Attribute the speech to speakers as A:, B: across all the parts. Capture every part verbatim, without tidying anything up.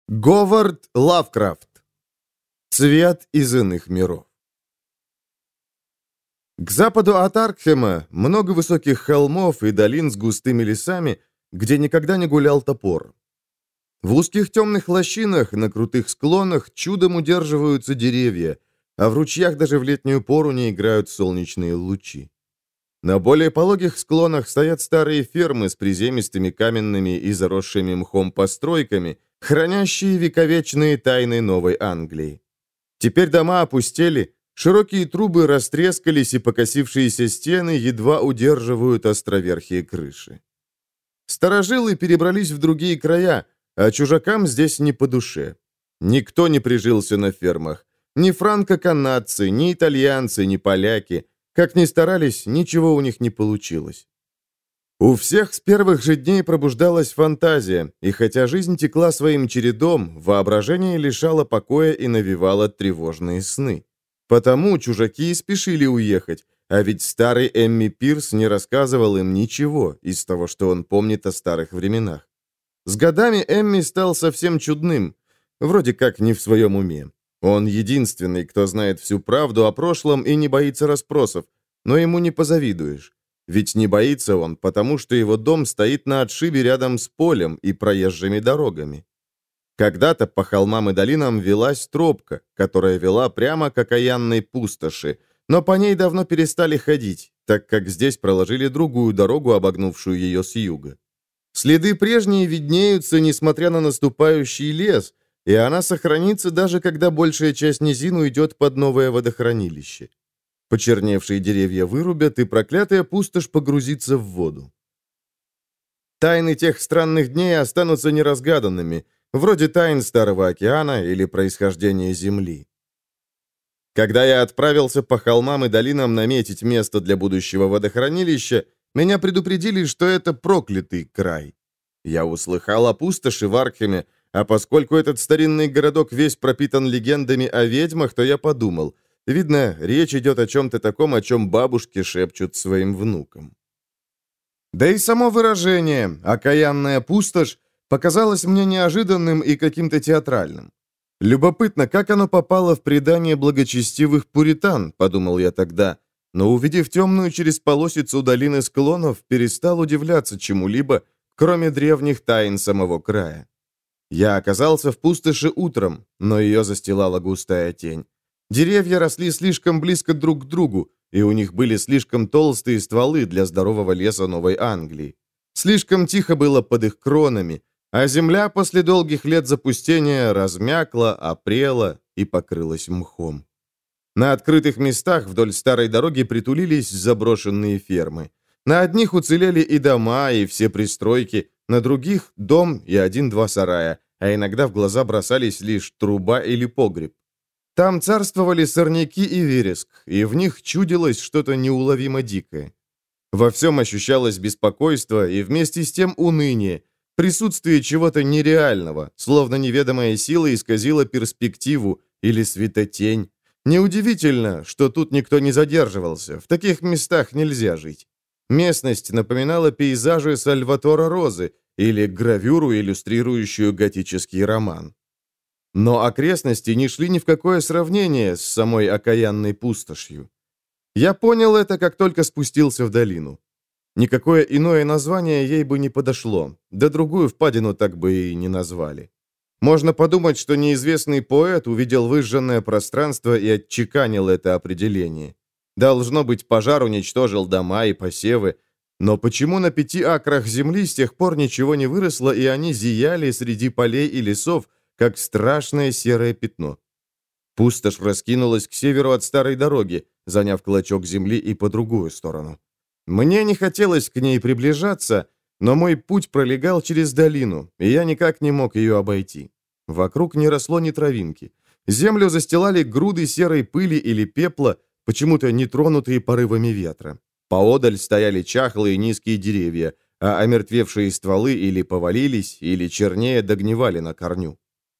A: Говард Лавкрафт. Цвет из иных миров. К западу от Аркхема много высоких холмов и долин с густыми лесами, где никогда не гулял топор. В узких темных лощинах на крутых склонах чудом удерживаются деревья, а в ручьях даже в летнюю пору не играют солнечные лучи. На более пологих склонах стоят старые фермы с приземистыми каменными и заросшими мхом постройками, хранящие вековечные тайны Новой Англии. Теперь дома опустели, широкие трубы растрескались, и покосившиеся стены едва удерживают островерхие крыши. Старожилы перебрались в другие края, а чужакам здесь не по душе. Никто не прижился на фермах. Ни франко-канадцы, ни итальянцы, ни поляки. Как ни старались, ничего у них не получилось. У всех с первых же дней пробуждалась фантазия, и хотя жизнь текла своим чередом, воображение лишало покоя и навевало тревожные сны. Потому чужаки и спешили уехать, а ведь старый Эмми Пирс не рассказывал им ничего из того, что он помнит о старых временах. С годами Эмми стал совсем чудным, вроде как не в своем уме. Он единственный, кто знает всю правду о прошлом и не боится расспросов, но ему не позавидуешь. Ведь не боится он, потому что его дом стоит на отшибе рядом с полем и проезжими дорогами. Когда-то по холмам и долинам велась тропка, которая вела прямо к окаянной пустоши, но по ней давно перестали ходить, так как здесь проложили другую дорогу, обогнувшую ее с юга. Следы прежние виднеются, несмотря на наступающий лес, и она сохранится даже когда большая часть низин уйдет под новое водохранилище. Почерневшие деревья вырубят, и проклятая пустошь погрузится в воду. Тайны тех странных дней останутся неразгаданными, вроде тайн Старого океана или происхождения Земли. Когда я отправился по холмам и долинам наметить место для будущего водохранилища, меня предупредили, что это проклятый край. Я услыхал о пустоши в Аркхеме, а поскольку этот старинный городок весь пропитан легендами о ведьмах, то я подумал, видно, речь идет о чем-то таком, о чем бабушки шепчут своим внукам. Да и само выражение «окаянная пустошь» показалось мне неожиданным и каким-то театральным. Любопытно, как оно попало в предание благочестивых пуритан, подумал я тогда, но, увидев темную через полосицу долины склонов, перестал удивляться чему-либо, кроме древних тайн самого края. Я оказался в пустоши утром, но ее застилала густая тень. Деревья росли слишком близко друг к другу, и у них были слишком толстые стволы для здорового леса Новой Англии. Слишком тихо было под их кронами, а земля после долгих лет запустения размякла, опрела и покрылась мхом. На открытых местах вдоль старой дороги притулились заброшенные фермы. На одних уцелели и дома, и все пристройки, на других — дом и один-два сарая, а иногда в глаза бросались лишь труба или погреб. Там царствовали сорняки и вереск, и в них чудилось что-то неуловимо дикое. Во всем ощущалось беспокойство и вместе с тем уныние, присутствие чего-то нереального, словно неведомая сила исказила перспективу или светотень. Неудивительно, что тут никто не задерживался, в таких местах нельзя жить. Местность напоминала пейзажи Сальватора Розы или гравюру, иллюстрирующую готический роман. Но окрестности не шли ни в какое сравнение с самой окаянной пустошью. Я понял это, как только спустился в долину. Никакое иное название ей бы не подошло, да другую впадину так бы и не назвали. Можно подумать, что неизвестный поэт увидел выжженное пространство и отчеканил это определение. Должно быть, пожар уничтожил дома и посевы, но почему на пяти акрах земли с тех пор ничего не выросло, и они зияли среди полей и лесов, как страшное серое пятно? Пустошь раскинулась к северу от старой дороги, заняв клочок земли и по другую сторону. Мне не хотелось к ней приближаться, но мой путь пролегал через долину, и я никак не мог ее обойти. Вокруг не росло ни травинки. Землю застилали груды серой пыли или пепла, почему-то не тронутые порывами ветра. Поодаль стояли чахлые низкие деревья, а омертвевшие стволы или повалились, или чернее догнивали на корню.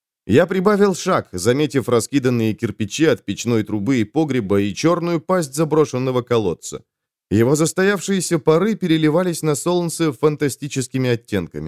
A: Я прибавил шаг, заметив раскиданные кирпичи от печной трубы и погреба и черную пасть заброшенного колодца. Его застоявшиеся пары переливались на солнце фантастическими оттенками.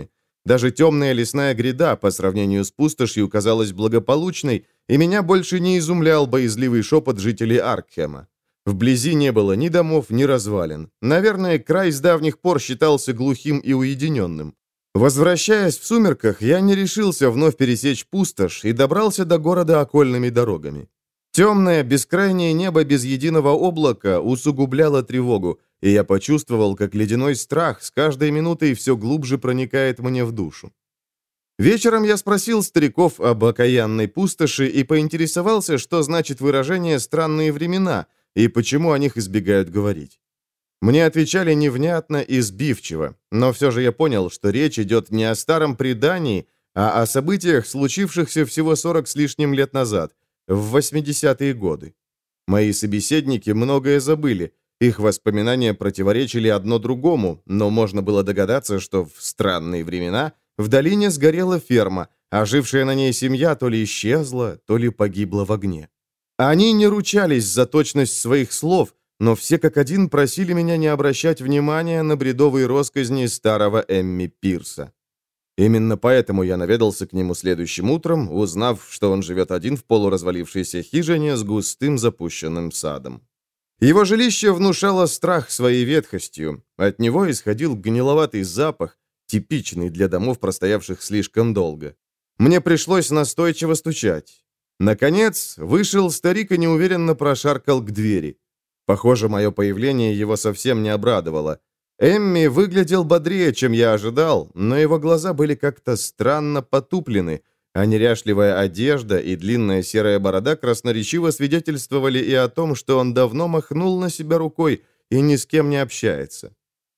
A: Даже темная лесная гряда по сравнению с пустошью казалась благополучной, и меня больше не изумлял боязливый шепот жителей Аркхема. Вблизи не было ни домов, ни развалин. Наверное, край с давних пор считался глухим и уединенным. Возвращаясь в сумерках, я не решился вновь пересечь пустошь и добрался до города окольными дорогами. Темное, бескрайнее небо без единого облака усугубляло тревогу, и я почувствовал, как ледяной страх с каждой минутой все глубже проникает мне в душу. Вечером я спросил стариков об окаянной пустоши и поинтересовался, что значит выражение «странные времена» и почему о них избегают говорить. Мне отвечали невнятно и сбивчиво, но все же я понял, что речь идет не о старом предании, а о событиях, случившихся всего сорок с лишним лет назад, в восьмидесятые годы. Мои собеседники многое забыли, их воспоминания противоречили одно другому, но можно было догадаться, что в странные времена в долине сгорела ферма, а жившая на ней семья то ли исчезла, то ли погибла в огне. Они не ручались за точность своих слов, но все как один просили меня не обращать внимания на бредовые россказни старого Эмми Пирса. Именно поэтому я наведался к нему следующим утром, узнав, что он живет один в полуразвалившейся хижине с густым запущенным садом. Его жилище внушало страх своей ветхостью, от него исходил гниловатый запах, типичный для домов, простоявших слишком долго. Мне пришлось настойчиво стучать. Наконец, вышел старик и неуверенно прошаркал к двери. Похоже, мое появление его совсем не обрадовало. Эмми выглядел бодрее, чем я ожидал, но его глаза были как-то странно потуплены, а неряшливая одежда и длинная серая борода красноречиво свидетельствовали и о том, что он давно махнул на себя рукой и ни с кем не общается.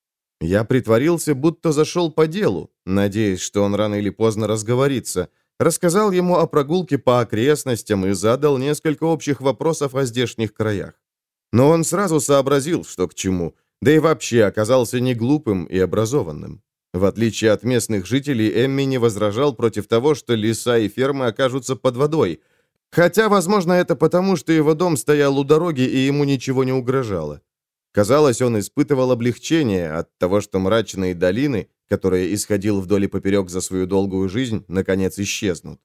A: Я притворился, будто зашел по делу, надеясь, что он рано или поздно разговорится, рассказал ему о прогулке по окрестностям и задал несколько общих вопросов о здешних краях. Но он сразу сообразил, что к чему, да и вообще оказался не глупым и образованным. В отличие от местных жителей, Эмми не возражал против того, что леса и фермы окажутся под водой. Хотя, возможно, это потому, что его дом стоял у дороги, и ему ничего не угрожало. Казалось, он испытывал облегчение от того, что мрачные долины, которые исходил вдоль и поперек за свою долгую жизнь, наконец исчезнут.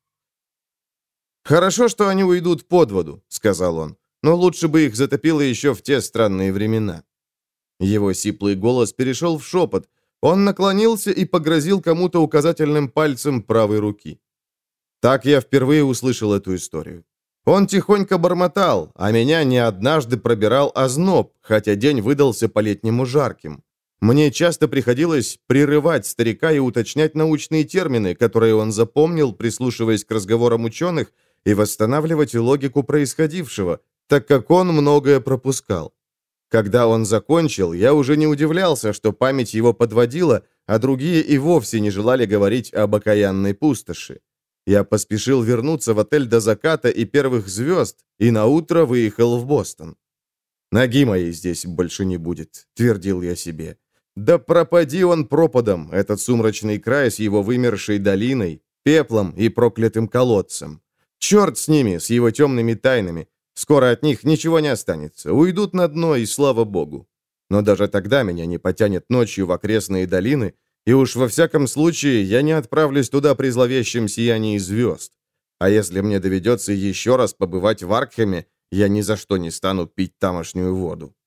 A: «Хорошо, что они уйдут под воду», — сказал он, «но лучше бы их затопило еще в те странные времена». Его сиплый голос перешел в шепот. Он наклонился и погрозил кому-то указательным пальцем правой руки. Так я впервые услышал эту историю. Он тихонько бормотал, а меня не однажды пробирал озноб, хотя день выдался по-летнему жарким. Мне часто приходилось прерывать старика и уточнять научные термины, которые он запомнил, прислушиваясь к разговорам ученых, и восстанавливать логику происходившего, так как он многое пропускал. Когда он закончил, я уже не удивлялся, что память его подводила, а другие и вовсе не желали говорить об окаянной пустоши. Я поспешил вернуться в отель до заката и первых звезд, и наутро выехал в Бостон. «Ноги моей здесь больше не будет», — твердил я себе. «Да пропади он пропадом, этот сумрачный край с его вымершей долиной, пеплом и проклятым колодцем. Черт с ними, с его темными тайнами. Скоро от них ничего не останется, уйдут на дно, и слава богу. Но даже тогда меня не потянет ночью в окрестные долины, и уж во всяком случае я не отправлюсь туда при зловещем сиянии звезд. А если мне доведется еще раз побывать в Аркхеме, я ни за что не стану пить тамошнюю воду».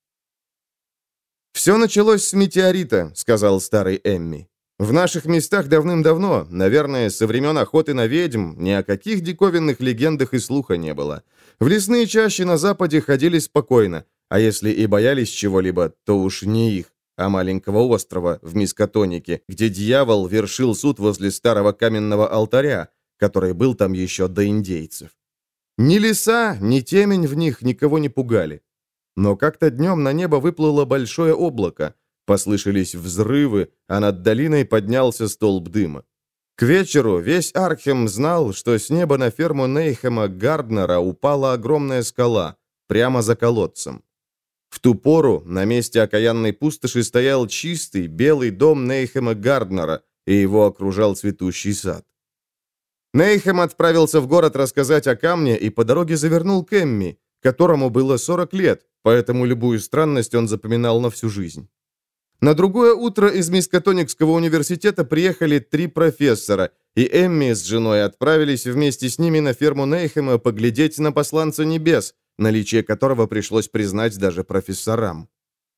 A: «Все началось с метеорита», — сказал старый Эмми. «В наших местах давным-давно, наверное, со времен охоты на ведьм, ни о каких диковинных легендах и слуха не было. В лесные чащи на западе ходили спокойно, а если и боялись чего-либо, то уж не их, а маленького острова в Мискотонике, где дьявол вершил суд возле старого каменного алтаря, который был там еще до индейцев. Ни леса, ни темень в них никого не пугали. Но как-то днем на небо выплыло большое облако, послышались взрывы, а над долиной поднялся столб дыма. К вечеру весь Аркхем знал, что с неба на ферму Нейхема Гарднера упала огромная скала, прямо за колодцем. В ту пору на месте окаянной пустоши стоял чистый белый дом Нейхема Гарднера, и его окружал цветущий сад. Нейхем отправился в город рассказать о камне и по дороге завернул к Эмми, которому было сорок лет, поэтому любую странность он запоминал на всю жизнь. На другое утро из Мискатоникского университета приехали три профессора, и Эмми с женой отправились вместе с ними на ферму Нейхема поглядеть на посланца небес, наличие которого пришлось признать даже профессорам.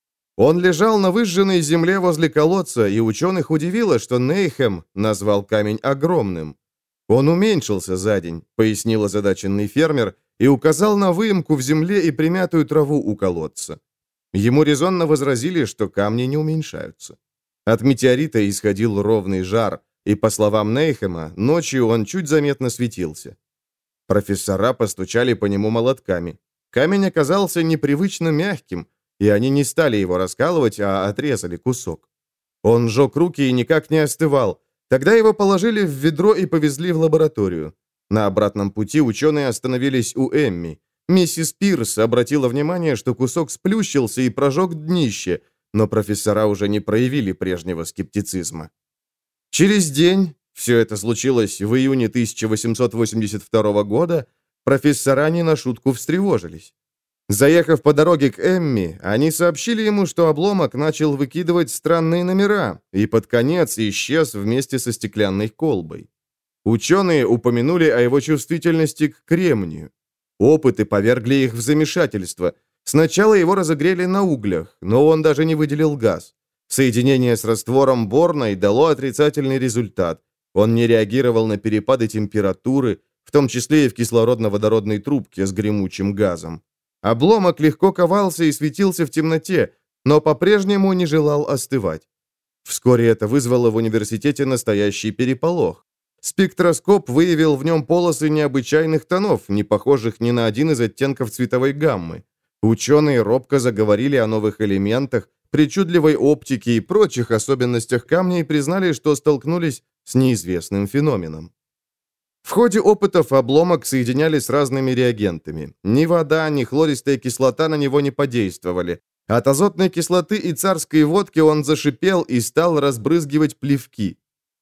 A: Он лежал на выжженной земле возле колодца, и ученых удивило, что Нейхем назвал камень огромным. «Он уменьшился за день», — пояснил озадаченный фермер, и указал на выемку в земле и примятую траву у колодца. Ему резонно возразили, что камни не уменьшаются. От метеорита исходил ровный жар, и, по словам Нейхема, ночью он чуть заметно светился. Профессора постучали по нему молотками. Камень оказался непривычно мягким, и они не стали его раскалывать, а отрезали кусок. Он жег руки и никак не остывал. Тогда его положили в ведро и повезли в лабораторию. На обратном пути ученые остановились у Эмми. Миссис Пирс обратила внимание, что кусок сплющился и прожег днище, но профессора уже не проявили прежнего скептицизма. Через день, все это случилось в июне тысяча восемьсот восемьдесят второго года, профессора не на шутку встревожились. Заехав по дороге к Эмми, они сообщили ему, что обломок начал выкидывать странные номера и под конец исчез вместе со стеклянной колбой. Ученые упомянули о его чувствительности к кремнию. Опыты повергли их в замешательство. Сначала его разогрели на углях, но он даже не выделил газ. Соединение с раствором борной дало отрицательный результат. Он не реагировал на перепады температуры, в том числе и в кислородно-водородной трубке с гремучим газом. Обломок легко ковался и светился в темноте, но по-прежнему не желал остывать. Вскоре это вызвало в университете настоящий переполох. Спектроскоп выявил в нем полосы необычайных тонов, не похожих ни на один из оттенков цветовой гаммы. Ученые робко заговорили о новых элементах, причудливой оптике и прочих особенностях камня и признали, что столкнулись с неизвестным феноменом. В ходе опытов обломок соединяли с разными реагентами. Ни вода, ни хлористая кислота на него не подействовали. От азотной кислоты и царской водки он зашипел и стал разбрызгивать плевки.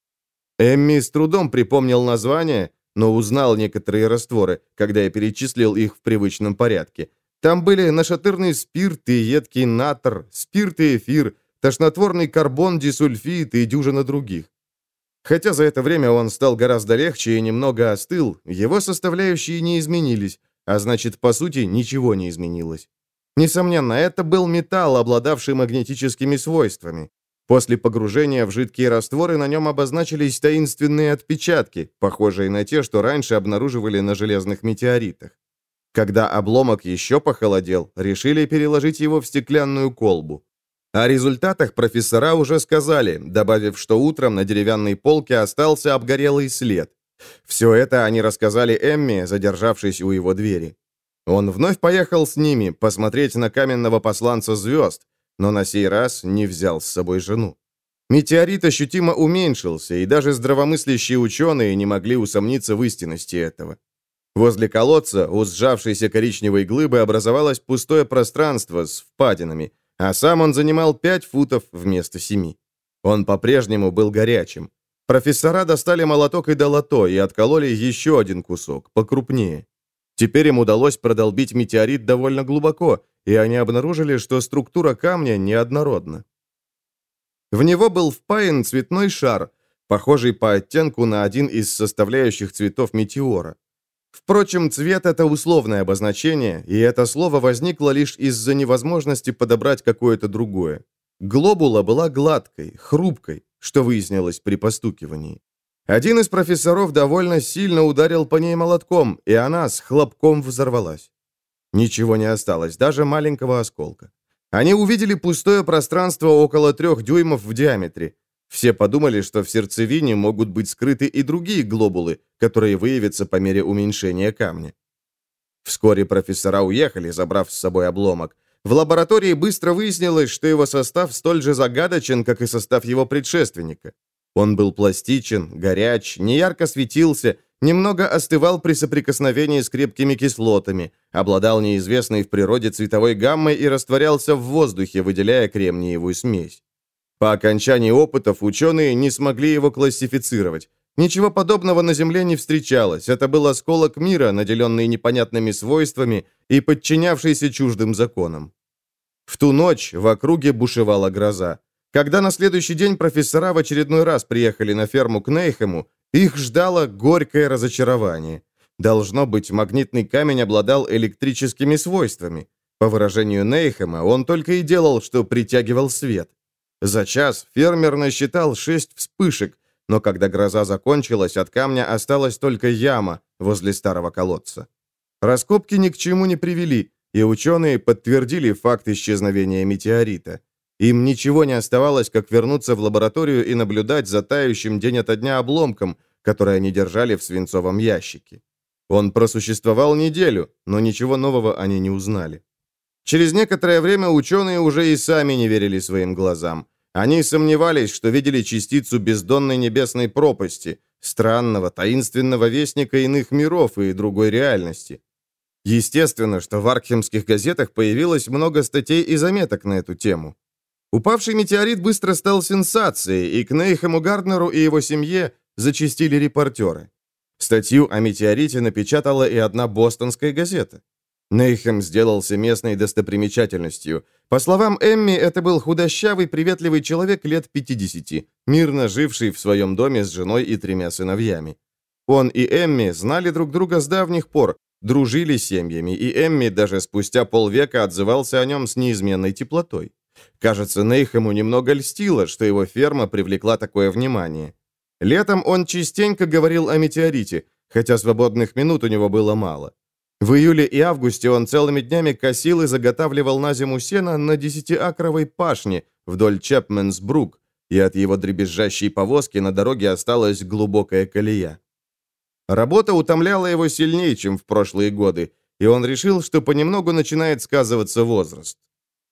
A: Эмми с трудом припомнил название, но узнал некоторые растворы, когда я перечислил их в привычном порядке. Там были нашатырный спирт и едкий натр, спирт и эфир, тошнотворный карбон, дисульфид и дюжина других. Хотя за это время он стал гораздо легче и немного остыл, его составляющие не изменились, а значит, по сути, ничего не изменилось. Несомненно, это был металл, обладавший магнетическими свойствами. После погружения в жидкие растворы на нем обозначились таинственные отпечатки, похожие на те, что раньше обнаруживали на железных метеоритах. Когда обломок еще похолодел, решили переложить его в стеклянную колбу. О результатах профессора уже сказали, добавив, что утром на деревянной полке остался обгорелый след. Все это они рассказали Эмми, задержавшись у его двери. Он вновь поехал с ними посмотреть на каменного посланца звезд, но на сей раз не взял с собой жену. Метеорит ощутимо уменьшился, и даже здравомыслящие ученые не могли усомниться в истинности этого. Возле колодца у сжавшейся коричневой глыбы образовалось пустое пространство с впадинами, а сам он занимал пять футов вместо семи. Он по-прежнему был горячим. Профессора достали молоток и долото и откололи еще один кусок, покрупнее. Теперь им удалось продолбить метеорит довольно глубоко, и они обнаружили, что структура камня неоднородна. В него был впаян цветной шар, похожий по оттенку на один из составляющих цветов метеора. Впрочем, цвет — это условное обозначение, и это слово возникло лишь из-за невозможности подобрать какое-то другое. Глобула была гладкой, хрупкой, что выяснилось при постукивании. Один из профессоров довольно сильно ударил по ней молотком, и она с хлопком взорвалась. Ничего не осталось, даже маленького осколка. Они увидели пустое пространство около трех дюймов в диаметре. Все подумали, что в сердцевине могут быть скрыты и другие глобулы, которые выявятся по мере уменьшения камня. Вскоре профессора уехали, забрав с собой обломок. В лаборатории быстро выяснилось, что его состав столь же загадочен, как и состав его предшественника. Он был пластичен, горяч, неярко светился, немного остывал при соприкосновении с крепкими кислотами, обладал неизвестной в природе цветовой гаммой и растворялся в воздухе, выделяя кремниевую смесь. По окончании опытов ученые не смогли его классифицировать. Ничего подобного на Земле не встречалось. Это был осколок мира, наделенный непонятными свойствами и подчинявшийся чуждым законам. В ту ночь в округе бушевала гроза. Когда на следующий день профессора в очередной раз приехали на ферму к Нейхему, их ждало горькое разочарование. Должно быть, магнитный камень обладал электрическими свойствами. По выражению Нейхема, он только и делал, что притягивал свет. За час фермер насчитал шесть вспышек, но когда гроза закончилась, от камня осталась только яма возле старого колодца. Раскопки ни к чему не привели, и ученые подтвердили факт исчезновения метеорита. Им ничего не оставалось, как вернуться в лабораторию и наблюдать за тающим день ото дня обломком, который они держали в свинцовом ящике. Он просуществовал неделю, но ничего нового они не узнали. Через некоторое время ученые уже и сами не верили своим глазам. Они сомневались, что видели частицу бездонной небесной пропасти, странного, таинственного вестника иных миров и другой реальности. Естественно, что в аркхемских газетах появилось много статей и заметок на эту тему. Упавший метеорит быстро стал сенсацией, и к Нейхему Гарднеру и его семье зачастили репортеры. Статью о метеорите напечатала и одна бостонская газета. Нейхем сделался местной достопримечательностью. По словам Эмми, это был худощавый, приветливый человек лет пятидесяти, мирно живший в своем доме с женой и тремя сыновьями. Он и Эмми знали друг друга с давних пор, дружили семьями, и Эмми даже спустя полвека отзывался о нем с неизменной теплотой. Кажется, Нейхему немного льстило, что его ферма привлекла такое внимание. Летом он частенько говорил о метеорите, хотя свободных минут у него было мало. В июле и августе он целыми днями косил и заготавливал на зиму сено на десятиакровой пашне вдоль Чепменс-Брук, и от его дребезжащей повозки на дороге осталась глубокая колея. Работа утомляла его сильнее, чем в прошлые годы, и он решил, что понемногу начинает сказываться возраст.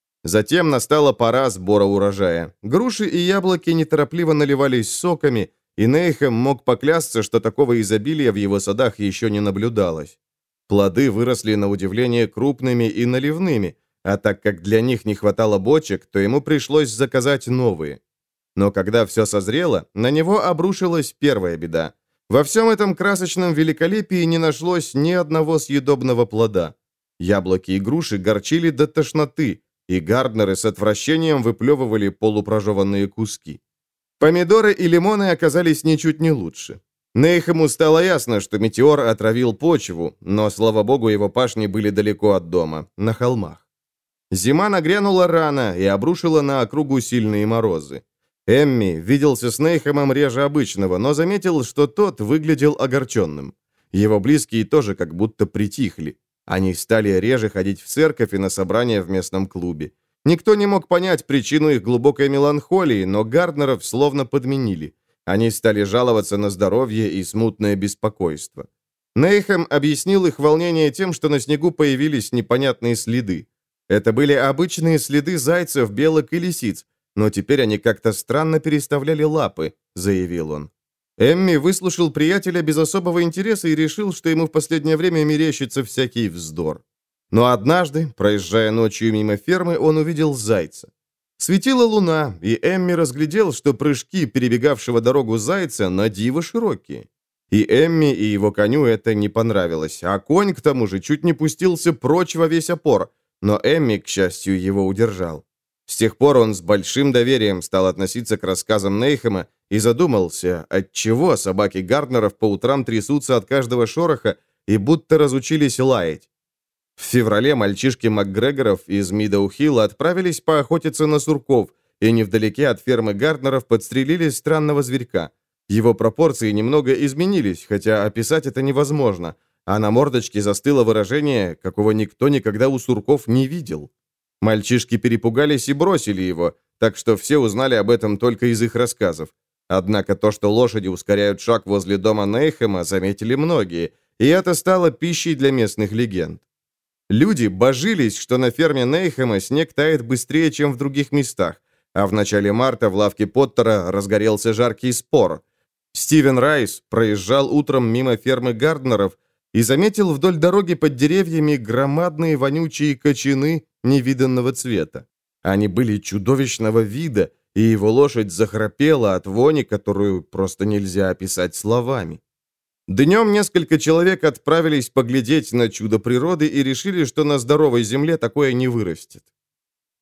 A: Затем настала пора сбора урожая. Груши и яблоки неторопливо наливались соками, и Нейхем мог поклясться, что такого изобилия в его садах еще не наблюдалось. Плоды выросли на удивление крупными и наливными, а так как для них не хватало бочек, то ему пришлось заказать новые. Но когда все созрело, на него обрушилась первая беда. Во всем этом красочном великолепии не нашлось ни одного съедобного плода. Яблоки и груши горчили до тошноты, и Гарднеры с отвращением выплевывали полупрожеванные куски. Помидоры и лимоны оказались ничуть не лучше. Нейхему стало ясно, что метеор отравил почву, но, слава богу, его пашни были далеко от дома, на холмах. Зима нагрянула рано и обрушила на округу сильные морозы. Эмми виделся с Нейхемом реже обычного, но заметил, что тот выглядел огорченным. Его близкие тоже как будто притихли. Они стали реже ходить в церковь и на собрания в местном клубе. Никто не мог понять причину их глубокой меланхолии, но Гарднеров словно подменили. Они стали жаловаться на здоровье и смутное беспокойство. Нейхем объяснил их волнение тем, что на снегу появились непонятные следы. Это были обычные следы зайцев, белок и лисиц, но теперь они как-то странно переставляли лапы, заявил он. Эмми выслушал приятеля без особого интереса и решил, что ему в последнее время мерещится всякий вздор. Но однажды, проезжая ночью мимо фермы, он увидел зайца. Светила луна, и Эмми разглядел, что прыжки перебегавшего дорогу зайца на диво широкие. И Эмми, и его коню это не понравилось, а конь, к тому же, чуть не пустился прочь во весь опор, но Эмми, к счастью, его удержал. С тех пор он с большим доверием стал относиться к рассказам Нейхема и задумался, отчего собаки Гарднеров по утрам трясутся от каждого шороха и будто разучились лаять. В феврале мальчишки МакГрегоров из Мидоу-Хилла отправились поохотиться на сурков, и невдалеке от фермы Гарднеров подстрелили странного зверька. Его пропорции немного изменились, хотя описать это невозможно, а на мордочке застыло выражение, какого никто никогда у сурков не видел. Мальчишки перепугались и бросили его, так что все узнали об этом только из их рассказов. Однако то, что лошади ускоряют шаг возле дома Нейхема, заметили многие, и это стало пищей для местных легенд. Люди божились, что на ферме Нейхема снег тает быстрее, чем в других местах, а в начале марта в лавке Поттера разгорелся жаркий спор. Стивен Райс проезжал утром мимо фермы Гарднеров и заметил вдоль дороги под деревьями громадные вонючие кочаны невиданного цвета. Они были чудовищного вида, и его лошадь захрапела от вони, которую просто нельзя описать словами. Днем несколько человек отправились поглядеть на чудо природы и решили, что на здоровой земле такое не вырастет.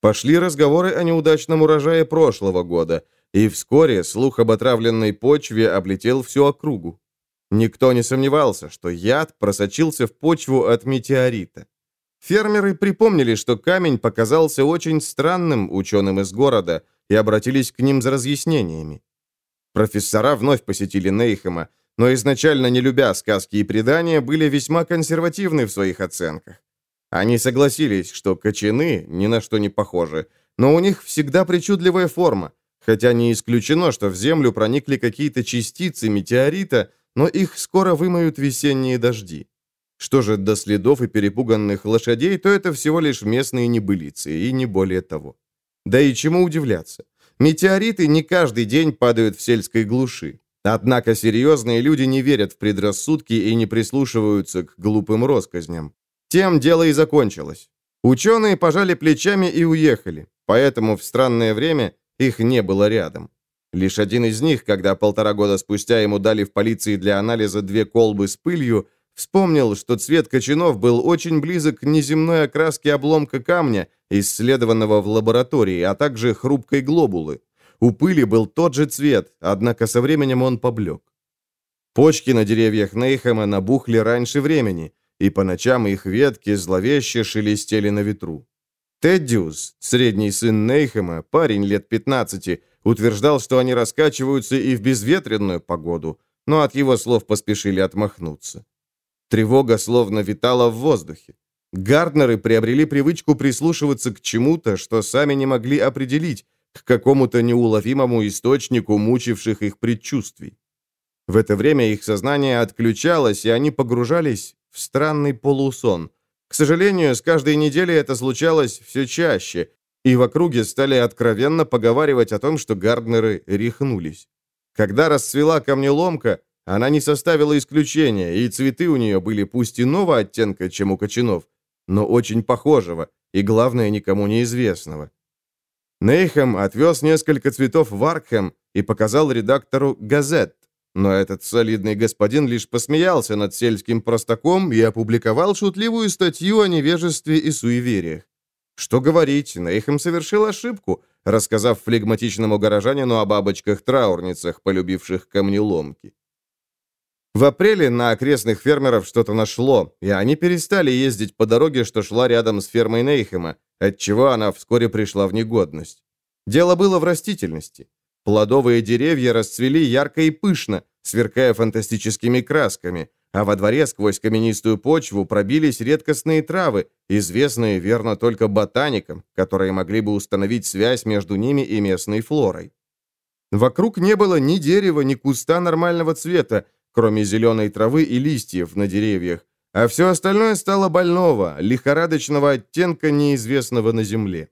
A: Пошли разговоры о неудачном урожае прошлого года, и вскоре слух об отравленной почве облетел всю округу. Никто не сомневался, что яд просочился в почву от метеорита. Фермеры припомнили, что камень показался очень странным ученым из города, и обратились к ним за разъяснениями. Профессора вновь посетили Нейхэма, но изначально, не любя сказки и предания, были весьма консервативны в своих оценках. Они согласились, что кочаны ни на что не похожи, но у них всегда причудливая форма, хотя не исключено, что в землю проникли какие-то частицы метеорита, но их скоро вымоют весенние дожди. Что же до следов и перепуганных лошадей, то это всего лишь местные небылицы, и не более того. Да и чему удивляться? Метеориты не каждый день падают в сельской глуши. Однако серьезные люди не верят в предрассудки и не прислушиваются к глупым россказням. Тем дело и закончилось. Ученые пожали плечами и уехали, поэтому в странное время их не было рядом. Лишь один из них, когда полтора года спустя ему дали в полиции для анализа две колбы с пылью, вспомнил, что цвет кочанов был очень близок к неземной окраске обломка камня, исследованного в лаборатории, а также хрупкой глобулы. У пыли был тот же цвет, однако со временем он поблек. Почки на деревьях Нейхэма набухли раньше времени, и по ночам их ветки зловеще шелестели на ветру. Теддиус, средний сын Нейхэма, парень лет пятнадцати, утверждал, что они раскачиваются и в безветренную погоду, но от его слов поспешили отмахнуться. Тревога словно витала в воздухе. Гарднеры приобрели привычку прислушиваться к чему-то, что сами не могли определить, к какому-то неуловимому источнику мучивших их предчувствий. В это время их сознание отключалось, и они погружались в странный полусон. К сожалению, с каждой неделей это случалось все чаще, и в округе стали откровенно поговаривать о том, что Гарднеры рехнулись. Когда расцвела камнеломка, она не составила исключения, и цветы у нее были пусть иного оттенка, чем у кочанов, но очень похожего, и, главное, никому неизвестного. Нейхэм отвез несколько цветов в Аркхэм и показал редактору газет, но этот солидный господин лишь посмеялся над сельским простаком и опубликовал шутливую статью о невежестве и суевериях. Что говорить, Нейхэм совершил ошибку, рассказав флегматичному горожанину о бабочках-траурницах, полюбивших камнеломки. В апреле на окрестных фермеров что-то нашло, и они перестали ездить по дороге, что шла рядом с фермой Нейхэма, отчего она вскоре пришла в негодность. Дело было в растительности. Плодовые деревья расцвели ярко и пышно, сверкая фантастическими красками, а во дворе сквозь каменистую почву пробились редкостные травы, известные верно только ботаникам, которые могли бы установить связь между ними и местной флорой. Вокруг не было ни дерева, ни куста нормального цвета, кроме зеленой травы и листьев на деревьях, а все остальное стало больного, лихорадочного оттенка, неизвестного на земле.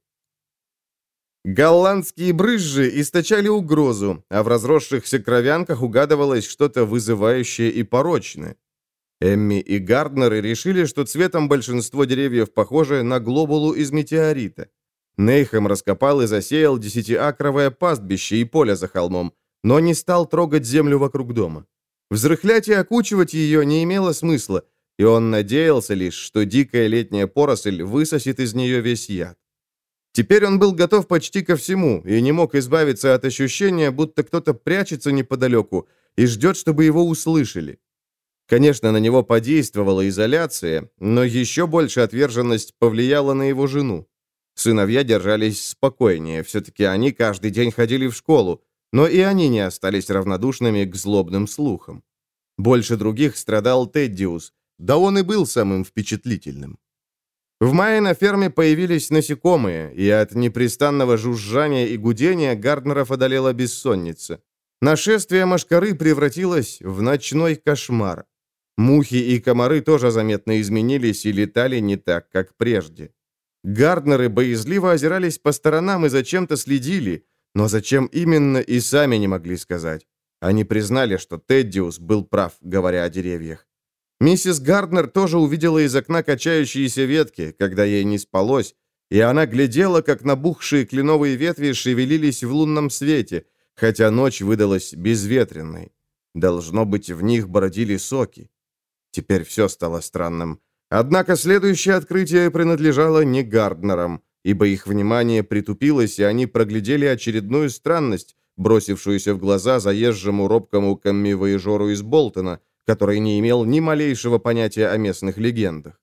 A: Голландские брызжи источали угрозу, а в разросшихся кровянках угадывалось что-то вызывающее и порочное. Эмми и Гарднеры решили, что цветом большинство деревьев похоже на глобулу из метеорита. Нейхэм раскопал и засеял десятиакровое пастбище и поле за холмом, но не стал трогать землю вокруг дома. Взрыхлять и окучивать ее не имело смысла, и он надеялся лишь, что дикая летняя поросль высосет из нее весь яд. Теперь он был готов почти ко всему и не мог избавиться от ощущения, будто кто-то прячется неподалеку и ждет, чтобы его услышали. Конечно, на него подействовала изоляция, но еще больше отверженность повлияла на его жену. Сыновья держались спокойнее, все-таки они каждый день ходили в школу, но и они не остались равнодушными к злобным слухам. Больше других страдал Теддиус, да он и был самым впечатлительным. В мае на ферме появились насекомые, и от непрестанного жужжания и гудения Гарднеров одолела бессонница. Нашествие мошкары превратилось в ночной кошмар. Мухи и комары тоже заметно изменились и летали не так, как прежде. Гарднеры боязливо озирались по сторонам и зачем-то следили, но зачем именно и сами не могли сказать. Они признали, что Теддиус был прав, говоря о деревьях. Миссис Гарднер тоже увидела из окна качающиеся ветки, когда ей не спалось, и она глядела, как набухшие кленовые ветви шевелились в лунном свете, хотя ночь выдалась безветренной. Должно быть, в них бродили соки. Теперь все стало странным. Однако следующее открытие принадлежало не Гарднерам. ибо их внимание притупилось, и они проглядели очередную странность, бросившуюся в глаза заезжему робкому коммивояжеру из Болтона, который не имел ни малейшего понятия о местных легендах.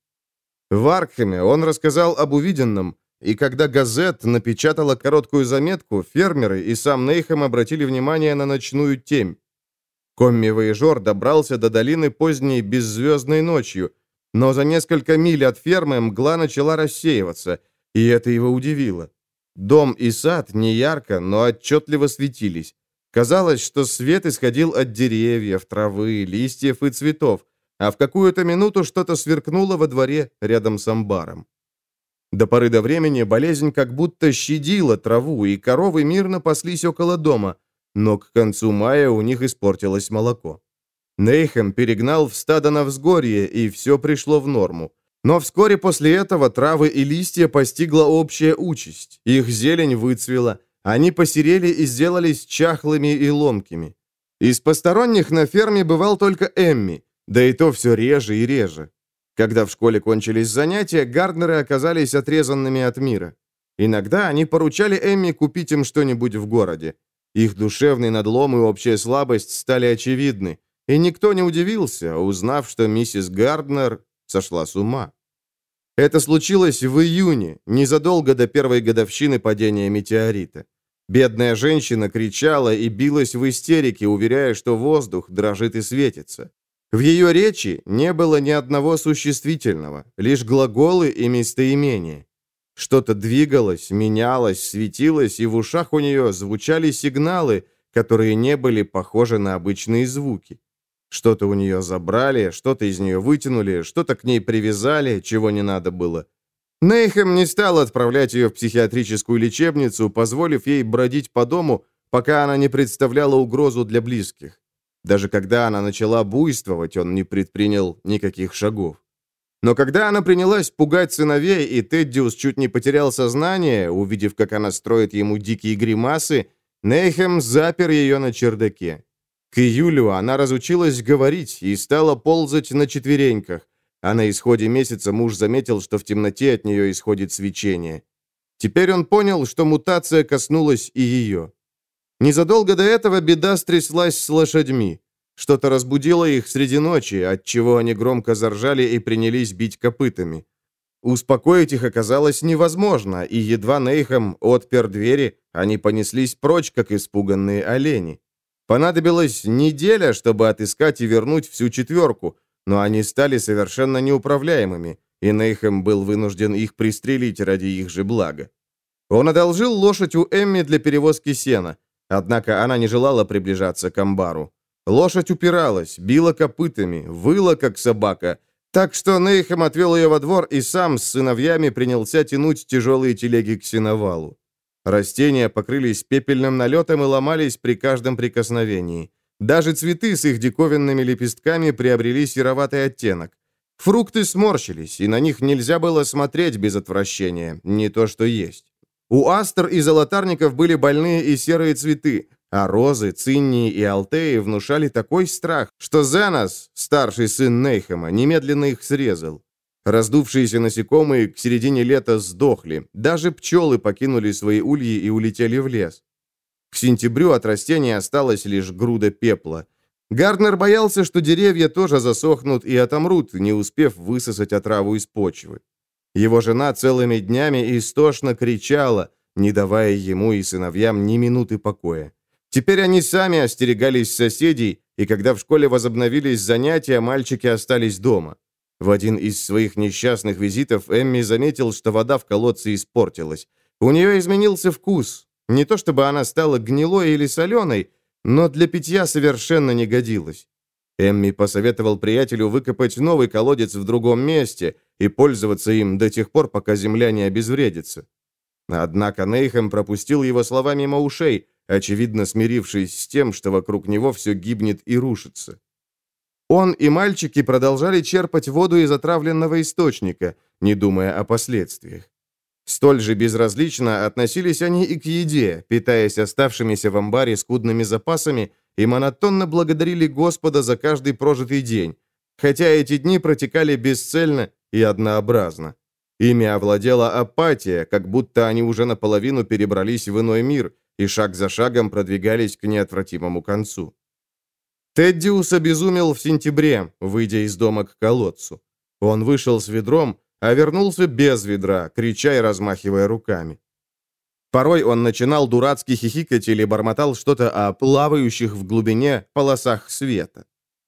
A: В Аркхеме он рассказал об увиденном, и когда газет напечатала короткую заметку, фермеры и сам Нейхэм обратили внимание на ночную темь. Комми-вояжер добрался до долины поздней беззвездной ночью, но за несколько миль от фермы мгла начала рассеиваться, и это его удивило. Дом и сад не ярко, но отчетливо светились. Казалось, что свет исходил от деревьев, травы, листьев и цветов, а в какую-то минуту что-то сверкнуло во дворе рядом с амбаром. До поры до времени болезнь как будто щадила траву, и коровы мирно паслись около дома, но к концу мая у них испортилось молоко. Нейхэм перегнал в стадо на взгорье, и все пришло в норму. Но вскоре после этого травы и листья постигла общая участь. Их зелень выцвела, они посерели и сделались чахлыми и ломкими. Из посторонних на ферме бывал только Эмми, да и то все реже и реже. Когда в школе кончились занятия, Гарднеры оказались отрезанными от мира. Иногда они поручали Эмми купить им что-нибудь в городе. Их душевный надлом и общая слабость стали очевидны, и никто не удивился, узнав, что миссис Гарднер сошла с ума. Это случилось в июне, незадолго до первой годовщины падения метеорита. Бедная женщина кричала и билась в истерике, уверяя, что воздух дрожит и светится. В ее речи не было ни одного существительного, лишь глаголы и местоимения. Что-то двигалось, менялось, светилось, и в ушах у нее звучали сигналы, которые не были похожи на обычные звуки. Что-то у нее забрали, что-то из нее вытянули, что-то к ней привязали, чего не надо было. Нейхэм не стал отправлять ее в психиатрическую лечебницу, позволив ей бродить по дому, пока она не представляла угрозу для близких. Даже когда она начала буйствовать, он не предпринял никаких шагов. Но когда она принялась пугать сыновей, и Теддиус чуть не потерял сознание, увидев, как она строит ему дикие гримасы, Нейхэм запер ее на чердаке. К июлю она разучилась говорить и стала ползать на четвереньках, а на исходе месяца муж заметил, что в темноте от нее исходит свечение. Теперь он понял, что мутация коснулась и ее. Незадолго до этого беда стряслась с лошадьми. Что-то разбудило их среди ночи, отчего они громко заржали и принялись бить копытами. Успокоить их оказалось невозможно, и едва Нейхэм отпер двери, они понеслись прочь, как испуганные олени. Понадобилась неделя, чтобы отыскать и вернуть всю четверку, но они стали совершенно неуправляемыми, и Нейхэм был вынужден их пристрелить ради их же блага. Он одолжил лошадь у Эмми для перевозки сена, однако она не желала приближаться к амбару. Лошадь упиралась, била копытами, выла, как собака, так что Нейхэм отвел ее во двор и сам с сыновьями принялся тянуть тяжелые телеги к сеновалу. Растения покрылись пепельным налетом и ломались при каждом прикосновении. Даже цветы с их диковинными лепестками приобрели сероватый оттенок. Фрукты сморщились, и на них нельзя было смотреть без отвращения, не то что есть. У астр и золотарников были больные и серые цветы, а розы, циннии и алтеи внушали такой страх, что Зенос, старший сын Нейхэма, немедленно их срезал. Раздувшиеся насекомые к середине лета сдохли, даже пчелы покинули свои ульи и улетели в лес. К сентябрю от растений осталась лишь груда пепла. Гарднер боялся, что деревья тоже засохнут и отомрут, не успев высосать отраву из почвы. Его жена целыми днями истошно кричала, не давая ему и сыновьям ни минуты покоя. Теперь они сами остерегались соседей, и когда в школе возобновились занятия, мальчики остались дома. В один из своих несчастных визитов Эмми заметил, что вода в колодце испортилась. У нее изменился вкус. Не то чтобы она стала гнилой или соленой, но для питья совершенно не годилась. Эмми посоветовал приятелю выкопать новый колодец в другом месте и пользоваться им до тех пор, пока земля не обезвредится. Однако Нейхэм пропустил его слова мимо ушей, очевидно смирившись с тем, что вокруг него все гибнет и рушится. Он и мальчики продолжали черпать воду из отравленного источника, не думая о последствиях. Столь же безразлично относились они и к еде, питаясь оставшимися в амбаре скудными запасами, и монотонно благодарили Господа за каждый прожитый день, хотя эти дни протекали бесцельно и однообразно. Ими овладела апатия, как будто они уже наполовину перебрались в иной мир и шаг за шагом продвигались к неотвратимому концу. Теддиус обезумел в сентябре, выйдя из дома к колодцу. Он вышел с ведром, а вернулся без ведра, крича и размахивая руками. Порой он начинал дурацки хихикать или бормотал что-то о плавающих в глубине полосах света.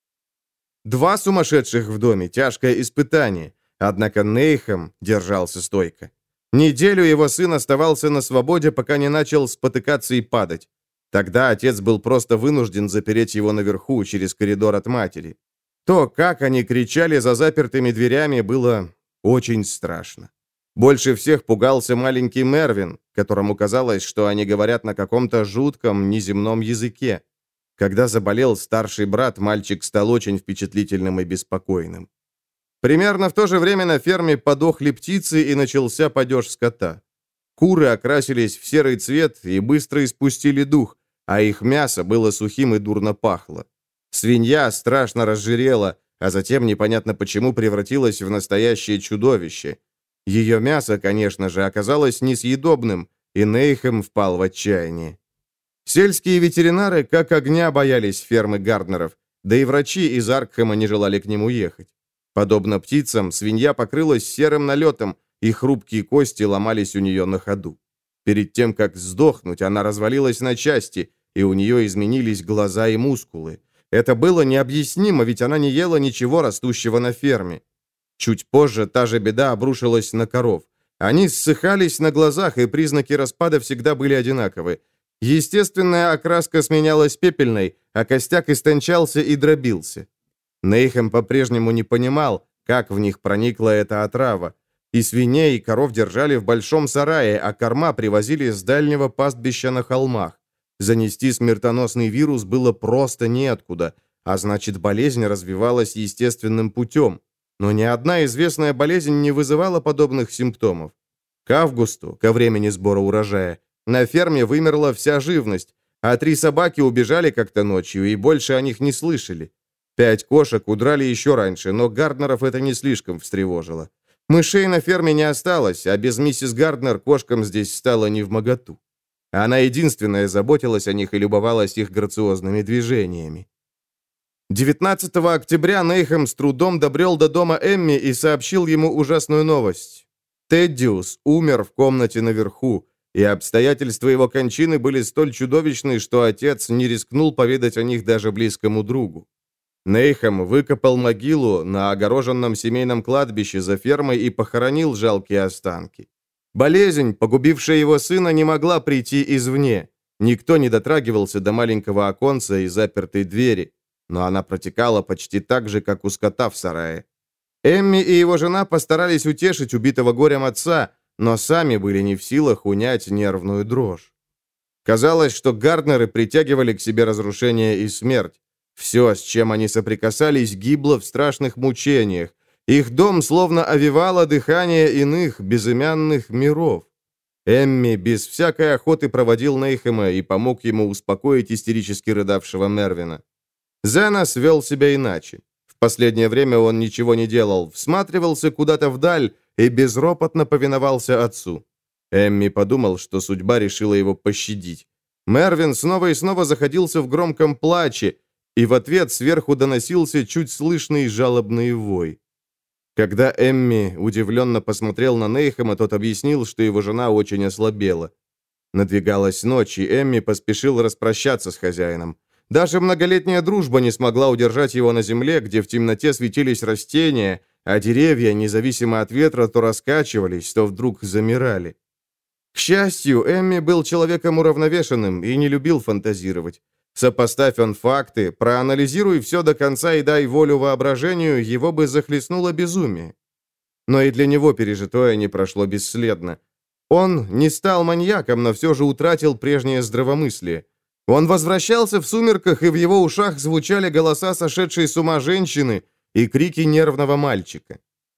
A: Два сумасшедших в доме — тяжкое испытание, однако Нейхем держался стойко. Неделю его сын оставался на свободе, пока не начал спотыкаться и падать. Тогда отец был просто вынужден запереть его наверху, через коридор от матери. То, как они кричали за запертыми дверями, было очень страшно. Больше всех пугался маленький Мервин, которому казалось, что они говорят на каком-то жутком, неземном языке. Когда заболел старший брат, мальчик стал очень впечатлительным и беспокойным. Примерно в то же время на ферме подохли птицы и начался падеж скота. Куры окрасились в серый цвет и быстро испустили дух, а их мясо было сухим и дурно пахло. Свинья страшно разжирела, а затем непонятно почему превратилась в настоящее чудовище. Ее мясо, конечно же, оказалось несъедобным, и Нейхем впал в отчаяние. Сельские ветеринары как огня боялись фермы Гарднеров, да и врачи из Аркхема не желали к нему ехать. Подобно птицам, свинья покрылась серым налетом, и хрупкие кости ломались у нее на ходу. Перед тем, как сдохнуть, она развалилась на части, и у нее изменились глаза и мускулы. Это было необъяснимо, ведь она не ела ничего растущего на ферме. Чуть позже та же беда обрушилась на коров. Они ссыхались на глазах, и признаки распада всегда были одинаковы. Естественная окраска сменялась пепельной, а костяк истончался и дробился. Нейхем по-прежнему не понимал, как в них проникла эта отрава. И свиней, и коров держали в большом сарае, а корма привозили с дальнего пастбища на холмах. Занести смертоносный вирус было просто неоткуда, а значит, болезнь развивалась естественным путем. Но ни одна известная болезнь не вызывала подобных симптомов. К августу, ко времени сбора урожая, на ферме вымерла вся живность, а три собаки убежали как-то ночью, и больше о них не слышали. Пять кошек удрали еще раньше, но Гарднеров это не слишком встревожило. Мышей на ферме не осталось, а без миссис Гарднер кошкам здесь стало невмоготу. Она единственная заботилась о них и любовалась их грациозными движениями. девятнадцатого октября Нейхем с трудом добрел до дома Эмми и сообщил ему ужасную новость. Теддиус умер в комнате наверху, и обстоятельства его кончины были столь чудовищны, что отец не рискнул поведать о них даже близкому другу. Нейхем выкопал могилу на огороженном семейном кладбище за фермой и похоронил жалкие останки. Болезнь, погубившая его сына, не могла прийти извне. Никто не дотрагивался до маленького оконца и запертой двери, но она протекала почти так же, как у скота в сарае. Эмми и его жена постарались утешить убитого горем отца, но сами были не в силах унять нервную дрожь. Казалось, что Гарднеры притягивали к себе разрушение и смерть. Все, с чем они соприкасались, гибло в страшных мучениях. Их дом словно овевало дыхание иных, безымянных миров. Эмми без всякой охоты проводил Нейхема и помог ему успокоить истерически рыдавшего Мервина. Зенос вел себя иначе. В последнее время он ничего не делал, всматривался куда-то вдаль и безропотно повиновался отцу. Эмми подумал, что судьба решила его пощадить. Мервин снова и снова заходился в громком плаче, и в ответ сверху доносился чуть слышный жалобный вой. Когда Эмми удивленно посмотрел на Нейхема, тот объяснил, что его жена очень ослабела. Надвигалась ночь, и Эмми поспешил распрощаться с хозяином. Даже многолетняя дружба не смогла удержать его на земле, где в темноте светились растения, а деревья, независимо от ветра, то раскачивались, то вдруг замирали. К счастью, Эмми был человеком уравновешенным и не любил фантазировать. Сопоставь он факты, проанализируй все до конца и дай волю воображению, его бы захлестнуло безумие. Но и для него пережитое не прошло бесследно. Он не стал маньяком, но все же утратил прежнее здравомыслие. Он возвращался в сумерках, и в его ушах звучали голоса сошедшей с ума женщины и крики нервного мальчика.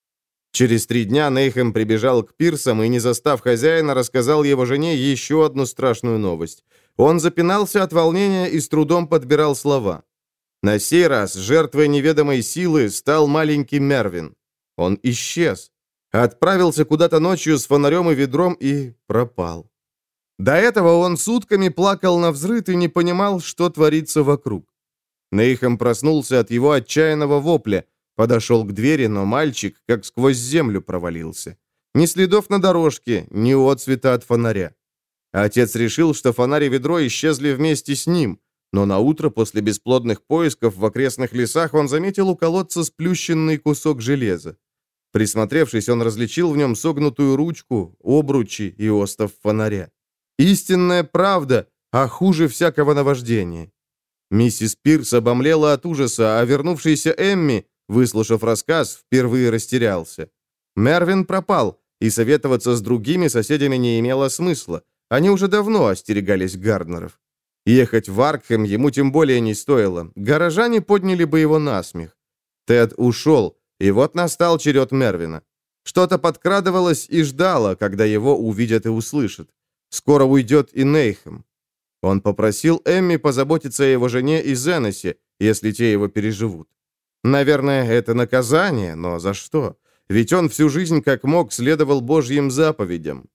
A: Через три дня Нейхем прибежал к пирсам и, не застав хозяина, рассказал его жене еще одну страшную новость. Он запинался от волнения и с трудом подбирал слова. На сей раз жертвой неведомой силы стал маленький Мервин. Он исчез. Отправился куда-то ночью с фонарем и ведром и пропал. До этого он сутками плакал навзрыд и не понимал, что творится вокруг. Нейхем проснулся от его отчаянного вопля, подошел к двери, но мальчик как сквозь землю провалился. Ни следов на дорожке, ни отцвета от фонаря. Отец решил, что фонарь и ведро исчезли вместе с ним, но наутро после бесплодных поисков в окрестных лесах он заметил у колодца сплющенный кусок железа. Присмотревшись, он различил в нем согнутую ручку, обручи и остов фонаря. Истинная правда, а хуже всякого наваждения. Миссис Пирс обомлела от ужаса, а вернувшийся Эмми, выслушав рассказ, впервые растерялся. Мервин пропал, и советоваться с другими соседями не имело смысла. Они уже давно остерегались Гарднеров. Ехать в Аркхэм ему тем более не стоило. Горожане подняли бы его на смех. Тед ушел, и вот настал черед Мервина. Что-то подкрадывалось и ждало, когда его увидят и услышат. Скоро уйдет и Нейхем. Он попросил Эмми позаботиться о его жене и Зеносе, если те его переживут. Наверное, это наказание, но за что? Ведь он всю жизнь как мог следовал Божьим заповедям.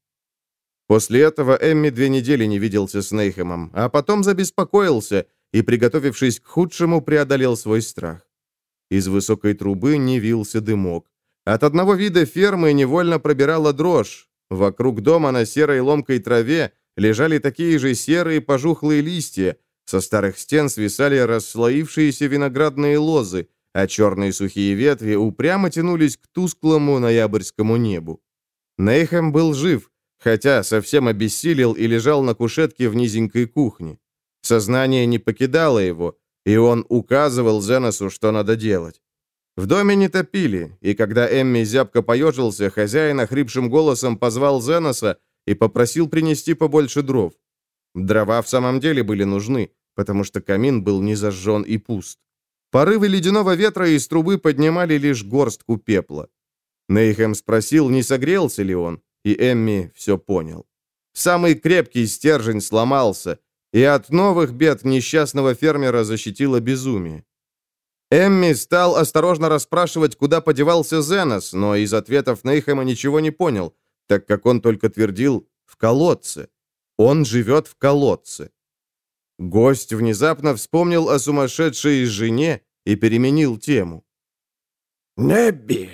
A: После этого Эмми две недели не виделся с Нейхемом, а потом забеспокоился и, приготовившись к худшему, преодолел свой страх. Из высокой трубы не вился дымок. От одного вида фермы невольно пробирала дрожь. Вокруг дома на серой ломкой траве лежали такие же серые пожухлые листья, со старых стен свисали расслоившиеся виноградные лозы, а черные сухие ветви упрямо тянулись к тусклому ноябрьскому небу. Нейхем был жив, хотя совсем обессилел и лежал на кушетке в низенькой кухне. Сознание не покидало его, и он указывал Зеносу, что надо делать. В доме не топили, и когда Эмми зябко поежился, хозяин охрипшим голосом позвал Зеноса и попросил принести побольше дров. Дрова в самом деле были нужны, потому что камин был не зажжен и пуст. Порывы ледяного ветра из трубы поднимали лишь горстку пепла. Нейхем спросил, не согрелся ли он, и Эмми все понял. Самый крепкий стержень сломался, и от новых бед несчастного фермера защитило безумие. Эмми стал осторожно расспрашивать, куда подевался Зенос, но из ответов Нейхема ничего не понял, так как он только твердил «в колодце». Он живет в колодце. Гость внезапно вспомнил о сумасшедшей жене и переменил тему.
B: «Небби,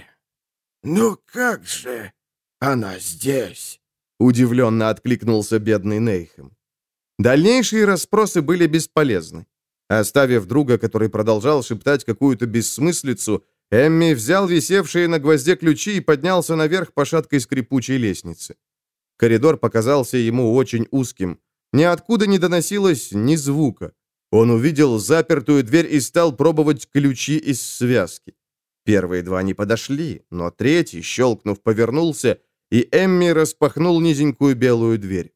B: ну как же она здесь?»
A: Удивленно откликнулся бедный Нейхем. Дальнейшие расспросы были бесполезны. Оставив друга, который продолжал шептать какую-то бессмыслицу, Эмми взял висевшие на гвозде ключи и поднялся наверх по шаткой скрипучей лестнице. Коридор показался ему очень узким. Ниоткуда не доносилось ни звука. Он увидел запертую дверь и стал пробовать ключи из связки. Первые два не подошли, но третий, щелкнув, повернулся, и Эмми распахнул низенькую белую дверь.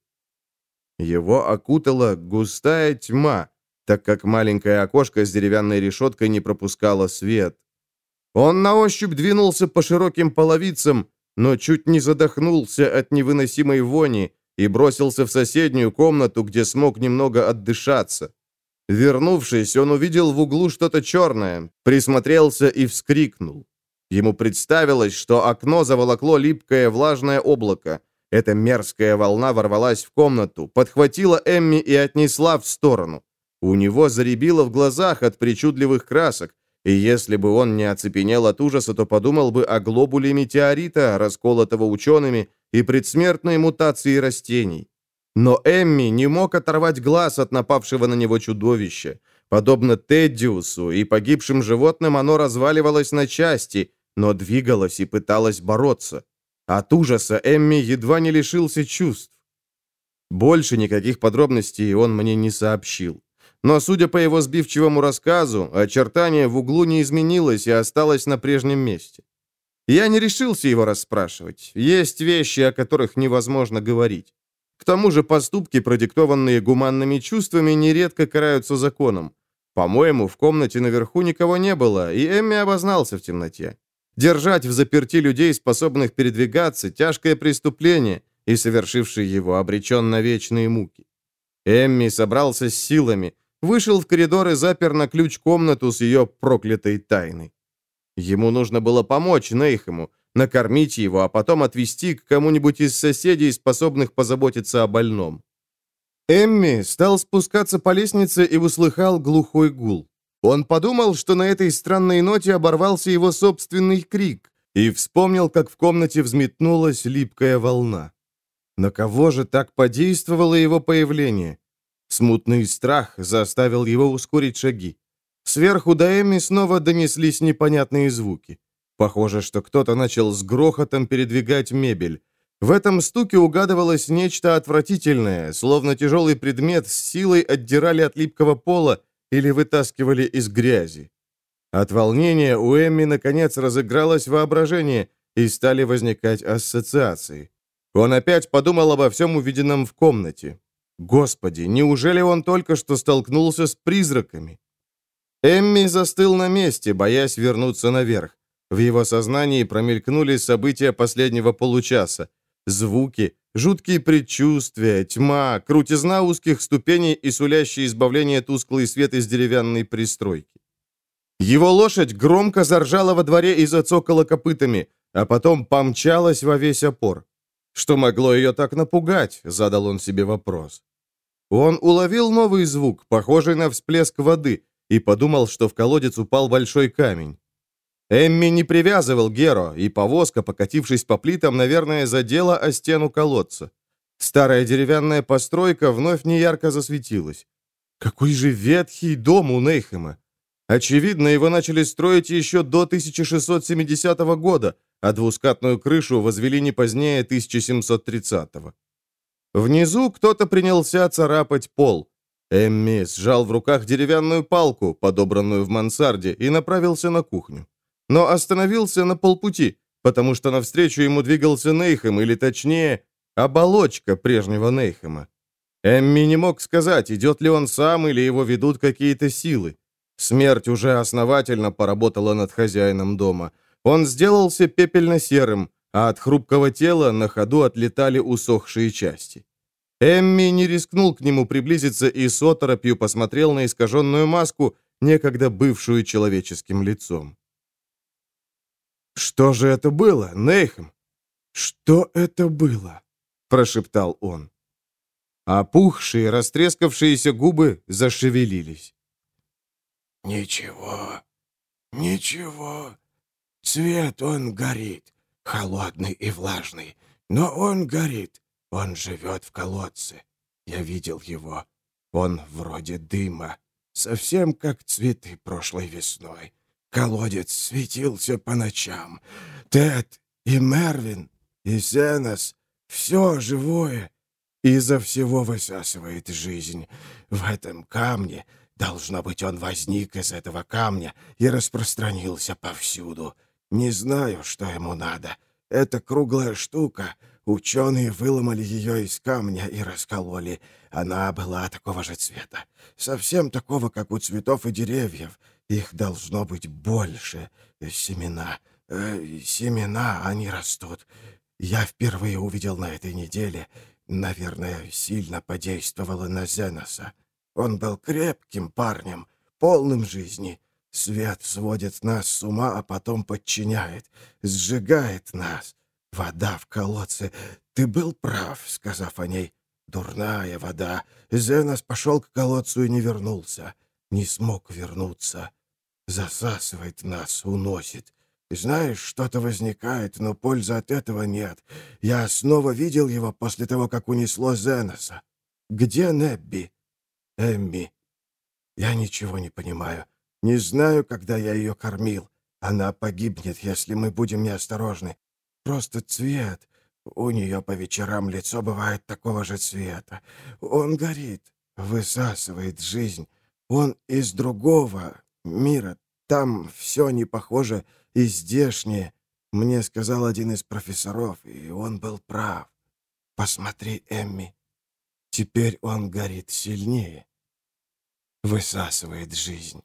A: Его окутала густая тьма, так как маленькое окошко с деревянной решеткой не пропускало свет. Он на ощупь двинулся по широким половицам, но чуть не задохнулся от невыносимой вони и бросился в соседнюю комнату, где смог немного отдышаться. Вернувшись, он увидел в углу что-то черное, присмотрелся и вскрикнул. Ему представилось, что окно заволокло липкое влажное облако. Эта мерзкая волна ворвалась в комнату, подхватила Эмми и отнесла в сторону. У него заребило в глазах от причудливых красок, и если бы он не оцепенел от ужаса, то подумал бы о глобуле метеорита, расколотого учеными, и предсмертной мутации растений. Но Эмми не мог оторвать глаз от напавшего на него чудовища. Подобно Теддиусу и погибшим животным, оно разваливалось на части, но двигалось и пыталось бороться. От ужаса Эмми едва не лишился чувств. Больше никаких подробностей он мне не сообщил. Но, судя по его сбивчивому рассказу, очертание в углу не изменилось и осталось на прежнем месте. Я не решился его расспрашивать. Есть вещи, о которых невозможно говорить. К тому же поступки, продиктованные гуманными чувствами, нередко караются законом. По-моему, в комнате наверху никого не было, и Эмми обознался в темноте. Держать в заперти людей, способных передвигаться, тяжкое преступление, и совершивший его обречен на вечные муки. Эмми собрался с силами, вышел в коридор и запер на ключ комнату с ее проклятой тайной. Ему нужно было помочь Нейхему, накормить его, а потом отвезти к кому-нибудь из соседей, способных позаботиться о больном. Эмми стал спускаться по лестнице и услыхал глухой гул. Он подумал, что на этой странной ноте оборвался его собственный крик, и вспомнил, как в комнате взметнулась липкая волна. На кого же так подействовало его появление? Смутный страх заставил его ускорить шаги. Сверху до Эмми снова донеслись непонятные звуки. Похоже, что кто-то начал с грохотом передвигать мебель. В этом стуке угадывалось нечто отвратительное, словно тяжелый предмет с силой отдирали от липкого пола или вытаскивали из грязи. От волнения у Эмми, наконец, разыгралось воображение, и стали возникать ассоциации. Он опять подумал обо всем увиденном в комнате. Господи, неужели он только что столкнулся с призраками? Эмми застыл на месте, боясь вернуться наверх. В его сознании промелькнули события последнего получаса. Звуки, жуткие предчувствия, тьма, крутизна узких ступеней и сулящий избавление тусклый свет из деревянной пристройки. Его лошадь громко заржала во дворе и зацокала копытами, а потом помчалась во весь опор. Что могло ее так напугать, задал он себе вопрос. Он уловил новый звук, похожий на всплеск воды, и подумал, что в колодец упал большой камень. Эмми не привязывал Геро, и повозка, покатившись по плитам, наверное, задела о стену колодца. Старая деревянная постройка вновь неярко засветилась. Какой же ветхий дом у Нейхема! Очевидно, его начали строить еще до тысяча шестьсот семидесятого года, а двускатную крышу возвели не позднее тысяча семьсот тридцатого. Внизу кто-то принялся царапать пол. Эмми сжал в руках деревянную палку, подобранную в мансарде, и направился на кухню. Но остановился на полпути, потому что навстречу ему двигался Нейхем, или точнее, оболочка прежнего Нейхема. Эмми не мог сказать, идет ли он сам или его ведут какие-то силы. Смерть уже основательно поработала над хозяином дома. Он сделался пепельно-серым, а от хрупкого тела на ходу отлетали усохшие части. Эмми не рискнул к нему приблизиться и с оторопью посмотрел на искаженную маску, некогда бывшую человеческим лицом. «Что же это было, Нейхем? Что это было?» – прошептал он. Опухшие, растрескавшиеся губы зашевелились.
B: «Ничего, ничего. Цвет он горит, холодный и влажный, но он горит. Он живет в колодце. Я видел его. Он вроде дыма, совсем как цветы прошлой весной. Колодец светился по ночам. Тед и Мервин и Зенос — все живое. Изо всего высасывает жизнь. В этом камне, должно быть, он возник из этого камня и распространился повсюду. Не знаю, что ему надо. Это круглая штука. Ученые выломали ее из камня и раскололи. Она была такого же цвета. Совсем такого, как у цветов и деревьев. Их должно быть больше. Семена. Э, семена, они растут. Я впервые увидел на этой неделе. Наверное, сильно подействовало на Зеноса. Он был крепким парнем, полным жизни. Свет сводит нас с ума, а потом подчиняет, сжигает нас. Вода в колодце. Ты был прав, сказав о ней. Дурная вода. Зенос пошел к колодцу и не вернулся. Не смог вернуться. Засасывает нас, уносит. Знаешь, что-то возникает, но пользы от этого нет. Я снова видел его после того, как унесло Зеноса. Где Небби? Эмми. Я ничего не понимаю. Не знаю, когда я ее кормил. Она погибнет, если мы будем неосторожны. Просто цвет. У нее по вечерам лицо бывает такого же цвета. Он горит, высасывает жизнь. Он из другого мира. Там все не похоже и здешнее. Мне сказал один из профессоров, и он был прав. Посмотри, Эмми. Теперь он горит сильнее. Высасывает жизнь.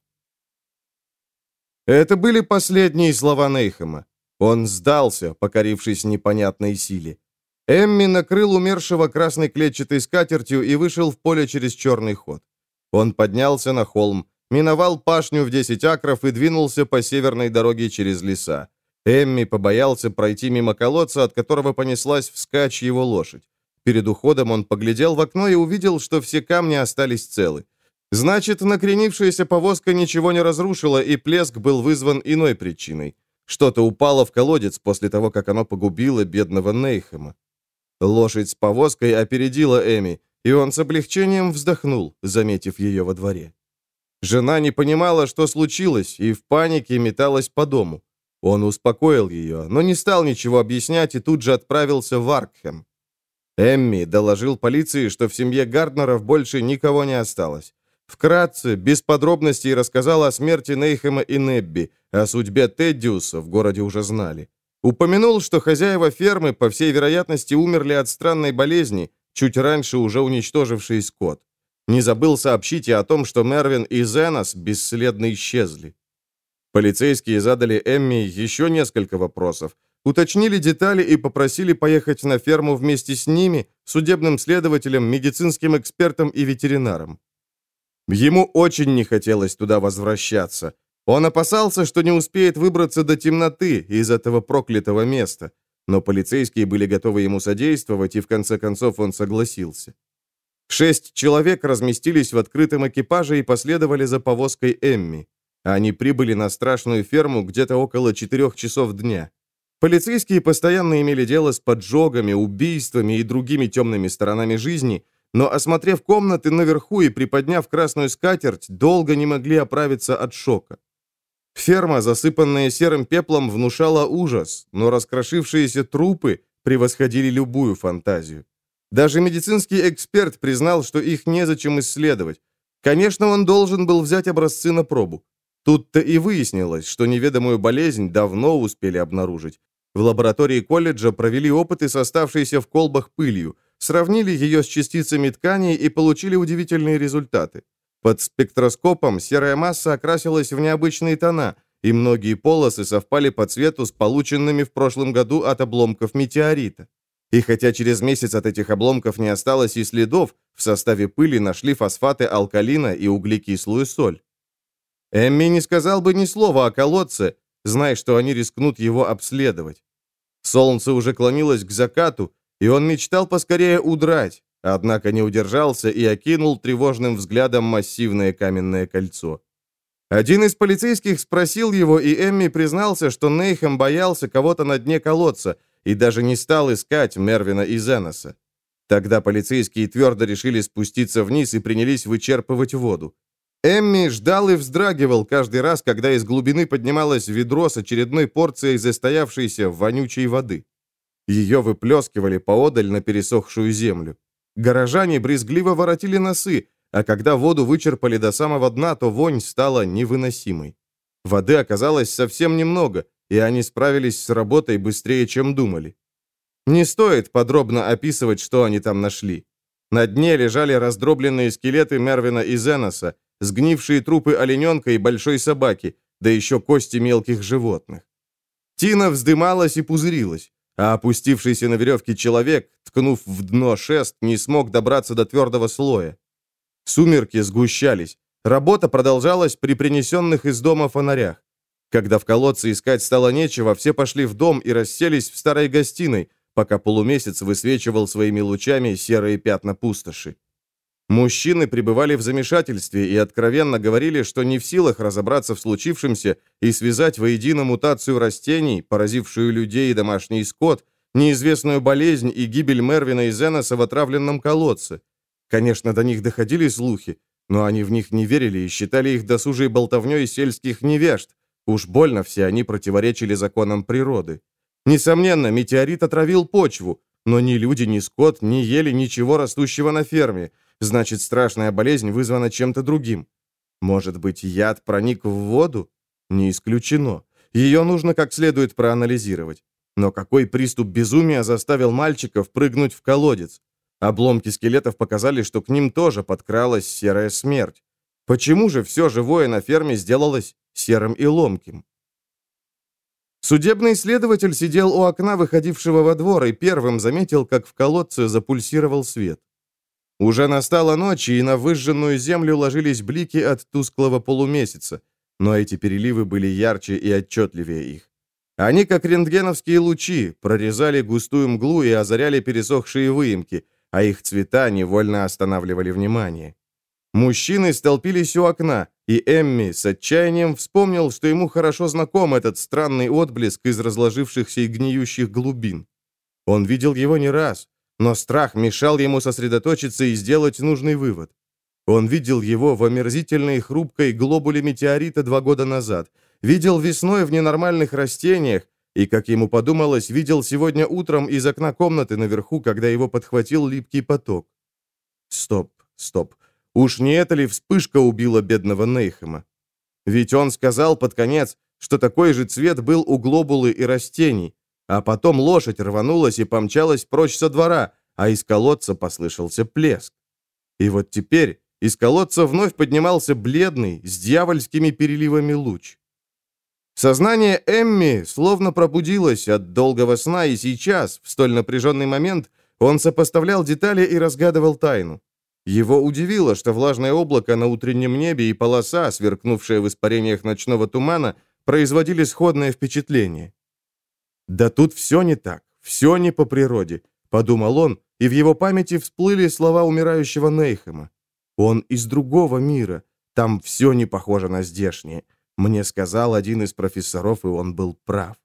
A: Это были последние слова Нейхема. Он сдался, покорившись непонятной силе. Эмми накрыл умершего красной клетчатой скатертью и вышел в поле через черный ход. Он поднялся на холм миновал пашню в десять акров и двинулся по северной дороге через леса. Эмми побоялся пройти мимо колодца, от которого понеслась вскачь его лошадь. Перед уходом он поглядел в окно и увидел, что все камни остались целы. Значит, накренившаяся повозка ничего не разрушила, и плеск был вызван иной причиной. Что-то упало в колодец после того, как оно погубило бедного Нейхема. Лошадь с повозкой опередила Эми, и он с облегчением вздохнул, заметив ее во дворе. Жена не понимала, что случилось, и в панике металась по дому. Он успокоил ее, но не стал ничего объяснять и тут же отправился в Аркхем. Эмми доложил полиции, что в семье Гарднеров больше никого не осталось. Вкратце, без подробностей рассказал о смерти Нейхема и Небби, о судьбе Теддиуса в городе уже знали. Упомянул, что хозяева фермы, по всей вероятности, умерли от странной болезни, чуть раньше уже уничтожившей скот. Не забыл сообщить и о том, что Мервин и Зенос бесследно исчезли. Полицейские задали Эмми еще несколько вопросов, уточнили детали и попросили поехать на ферму вместе с ними, судебным следователем, медицинским экспертом и ветеринаром. Ему очень не хотелось туда возвращаться. Он опасался, что не успеет выбраться до темноты из этого проклятого места, но полицейские были готовы ему содействовать, и в конце концов он согласился. Шесть человек разместились в открытом экипаже и последовали за повозкой Эмми. Они прибыли на страшную ферму где-то около четырех часов дня. Полицейские постоянно имели дело с поджогами, убийствами и другими темными сторонами жизни, но, осмотрев комнаты наверху и приподняв красную скатерть, долго не могли оправиться от шока. Ферма, засыпанная серым пеплом, внушала ужас, но раскрошившиеся трупы превосходили любую фантазию. Даже медицинский эксперт признал, что их незачем исследовать. Конечно, он должен был взять образцы на пробу. Тут-то и выяснилось, что неведомую болезнь давно успели обнаружить. В лаборатории колледжа провели опыты с оставшейся в колбах пылью, сравнили ее с частицами тканей и получили удивительные результаты. Под спектроскопом серая масса окрасилась в необычные тона, и многие полосы совпали по цвету с полученными в прошлом году от обломков метеорита. И хотя через месяц от этих обломков не осталось и следов, в составе пыли нашли фосфаты алкалина и углекислую соль. Эмми не сказал бы ни слова о колодце, зная, что они рискнут его обследовать. Солнце уже клонилось к закату, и он мечтал поскорее удрать, однако не удержался и окинул тревожным взглядом массивное каменное кольцо. Один из полицейских спросил его, и Эмми признался, что Нейхем боялся кого-то на дне колодца и даже не стал искать Мервина и Зеноса. Тогда полицейские твердо решили спуститься вниз и принялись вычерпывать воду. Эмми ждал и вздрагивал каждый раз, когда из глубины поднималось ведро с очередной порцией застоявшейся вонючей воды. Ее выплескивали поодаль на пересохшую землю. Горожане брезгливо воротили носы, а когда воду вычерпали до самого дна, то вонь стала невыносимой. Воды оказалось совсем немного, и они справились с работой быстрее, чем думали. Не стоит подробно описывать, что они там нашли. На дне лежали раздробленные скелеты Мервина и Зеноса, сгнившие трупы олененка и большой собаки, да еще кости мелких животных. Тина вздымалась и пузырилась, а опустившийся на веревке человек, ткнув в дно шест, не смог добраться до твердого слоя. Сумерки сгущались. Работа продолжалась при принесенных из дома фонарях. Когда в колодце искать стало нечего, все пошли в дом и расселись в старой гостиной, пока полумесяц высвечивал своими лучами серые пятна пустоши. Мужчины пребывали в замешательстве и откровенно говорили, что не в силах разобраться в случившемся и связать воедино мутацию растений, поразившую людей и домашний скот, неизвестную болезнь и гибель Мервина и Зеноса в отравленном колодце. Конечно, до них доходили слухи, но они в них не верили и считали их досужей болтовней сельских невежд. Уж больно все они противоречили законам природы. Несомненно, метеорит отравил почву, но ни люди, ни скот не ели ничего растущего на ферме. Значит, страшная болезнь вызвана чем-то другим. Может быть, яд проник в воду? Не исключено. Ее нужно как следует проанализировать. Но какой приступ безумия заставил мальчиков прыгнуть в колодец? Обломки скелетов показали, что к ним тоже подкралась серая смерть. Почему же все живое на ферме сделалось серым и ломким? Судебный следователь сидел у окна, выходившего во двор, и первым заметил, как в колодце запульсировал свет. Уже настала ночь, и на выжженную землю ложились блики от тусклого полумесяца, но эти переливы были ярче и отчетливее их. Они, как рентгеновские лучи, прорезали густую мглу и озаряли пересохшие выемки, а их цвета невольно останавливали внимание. Мужчины столпились у окна, и Эмми с отчаянием вспомнил, что ему хорошо знаком этот странный отблеск из разложившихся и гниющих глубин. Он видел его не раз, но страх мешал ему сосредоточиться и сделать нужный вывод. Он видел его в омерзительной хрупкой глобуле метеорита два года назад, видел весной в ненормальных растениях и, как ему подумалось, видел сегодня утром из окна комнаты наверху, когда его подхватил липкий поток. Стоп, стоп. Уж не это ли вспышка убила бедного Нейхема? Ведь он сказал под конец, что такой же цвет был у глобулы и растений, а потом лошадь рванулась и помчалась прочь со двора, а из колодца послышался плеск. И вот теперь из колодца вновь поднимался бледный, с дьявольскими переливами луч. Сознание Эмми словно пробудилось от долгого сна, и сейчас, в столь напряженный момент, он сопоставлял детали и разгадывал тайну. Его удивило, что влажное облако на утреннем небе и полоса, сверкнувшая в испарениях ночного тумана, производили сходное впечатление. «Да тут все не так, все не по природе», — подумал он, и в его памяти всплыли слова умирающего Нейхема. «Он из другого мира, там все не похоже на здешнее. Мне сказал один из профессоров, и он был прав».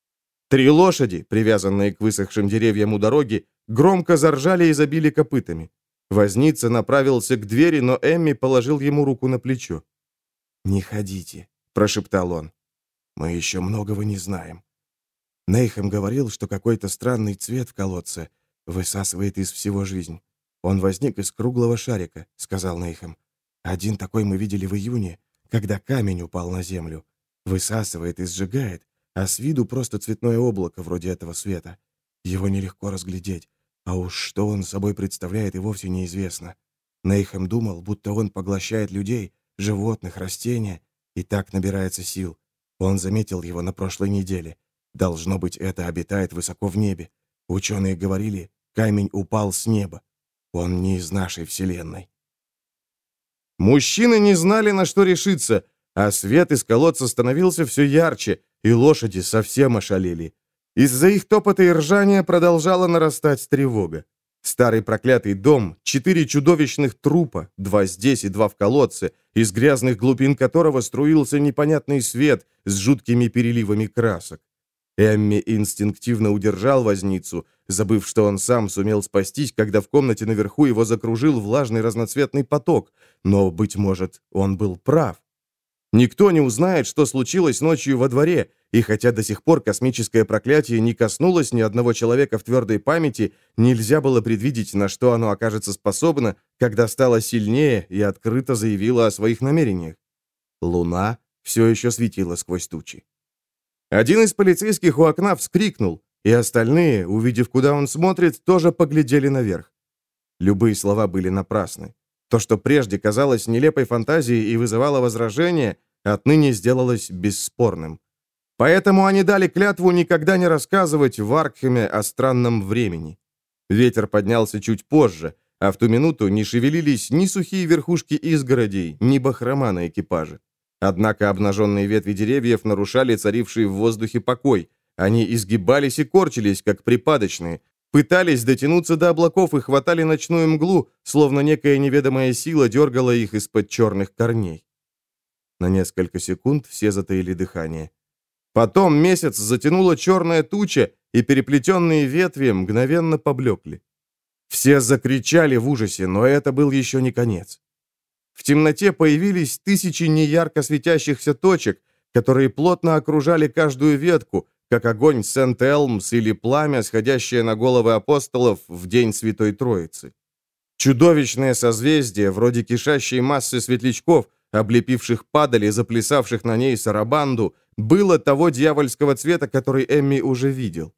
A: Три лошади, привязанные к высохшим деревьям у дороги, громко заржали и забили копытами. Возница направился к двери, но Эмми положил ему руку на плечо. «Не ходите», — прошептал он. «Мы еще многого не знаем. Нейхем говорил, что какой-то странный цвет в колодце высасывает из всего жизнь. Он возник из круглого шарика», — сказал Нейхем. «Один такой мы видели в июне, когда камень упал на землю. Высасывает и сжигает, а с виду просто цветное облако вроде этого света. Его нелегко разглядеть. А уж что он собой представляет, и вовсе неизвестно. Нейхем думал, будто он поглощает людей, животных, растения, и так набирается сил. Он заметил его на прошлой неделе. Должно быть, это обитает высоко в небе. Ученые говорили, камень упал с неба. Он не из нашей вселенной». Мужчины не знали, на что решиться, а свет из колодца становился все ярче, и лошади совсем ошалели. Из-за их топота и ржания продолжала нарастать тревога. Старый проклятый дом, четыре чудовищных трупа, два здесь и два в колодце, из грязных глубин которого струился непонятный свет с жуткими переливами красок. Эмми инстинктивно удержал возницу, забыв, что он сам сумел спастись, когда в комнате наверху его закружил влажный разноцветный поток, но, быть может, он был прав. Никто не узнает, что случилось ночью во дворе, и хотя до сих пор космическое проклятие не коснулось ни одного человека в твердой памяти, нельзя было предвидеть, на что оно окажется способно, когда стало сильнее и открыто заявило о своих намерениях. Луна все еще светила сквозь тучи. Один из полицейских у окна вскрикнул, и остальные, увидев, куда он смотрит, тоже поглядели наверх. Любые слова были напрасны. То, что прежде казалось нелепой фантазией и вызывало возражения, отныне сделалось бесспорным. Поэтому они дали клятву никогда не рассказывать в Аркхеме о странном времени. Ветер поднялся чуть позже, а в ту минуту не шевелились ни сухие верхушки изгородей, ни бахрома на экипаже. Однако обнаженные ветви деревьев нарушали царивший в воздухе покой. Они изгибались и корчились, как припадочные, пытались дотянуться до облаков и хватали ночную мглу, словно некая неведомая сила дергала их из-под черных корней. На несколько секунд все затаили дыхание. Потом месяц затянула черная туча, и переплетенные ветви мгновенно поблекли. Все закричали в ужасе, но это был еще не конец. В темноте появились тысячи неярко светящихся точек, которые плотно окружали каждую ветку, как огонь Сент-Элмс или пламя, сходящее на головы апостолов в день Святой Троицы. Чудовищное созвездие, вроде кишащей массы светлячков, облепивших падаль и заплясавших на ней сарабанду, было того дьявольского цвета, который Эмми уже видел.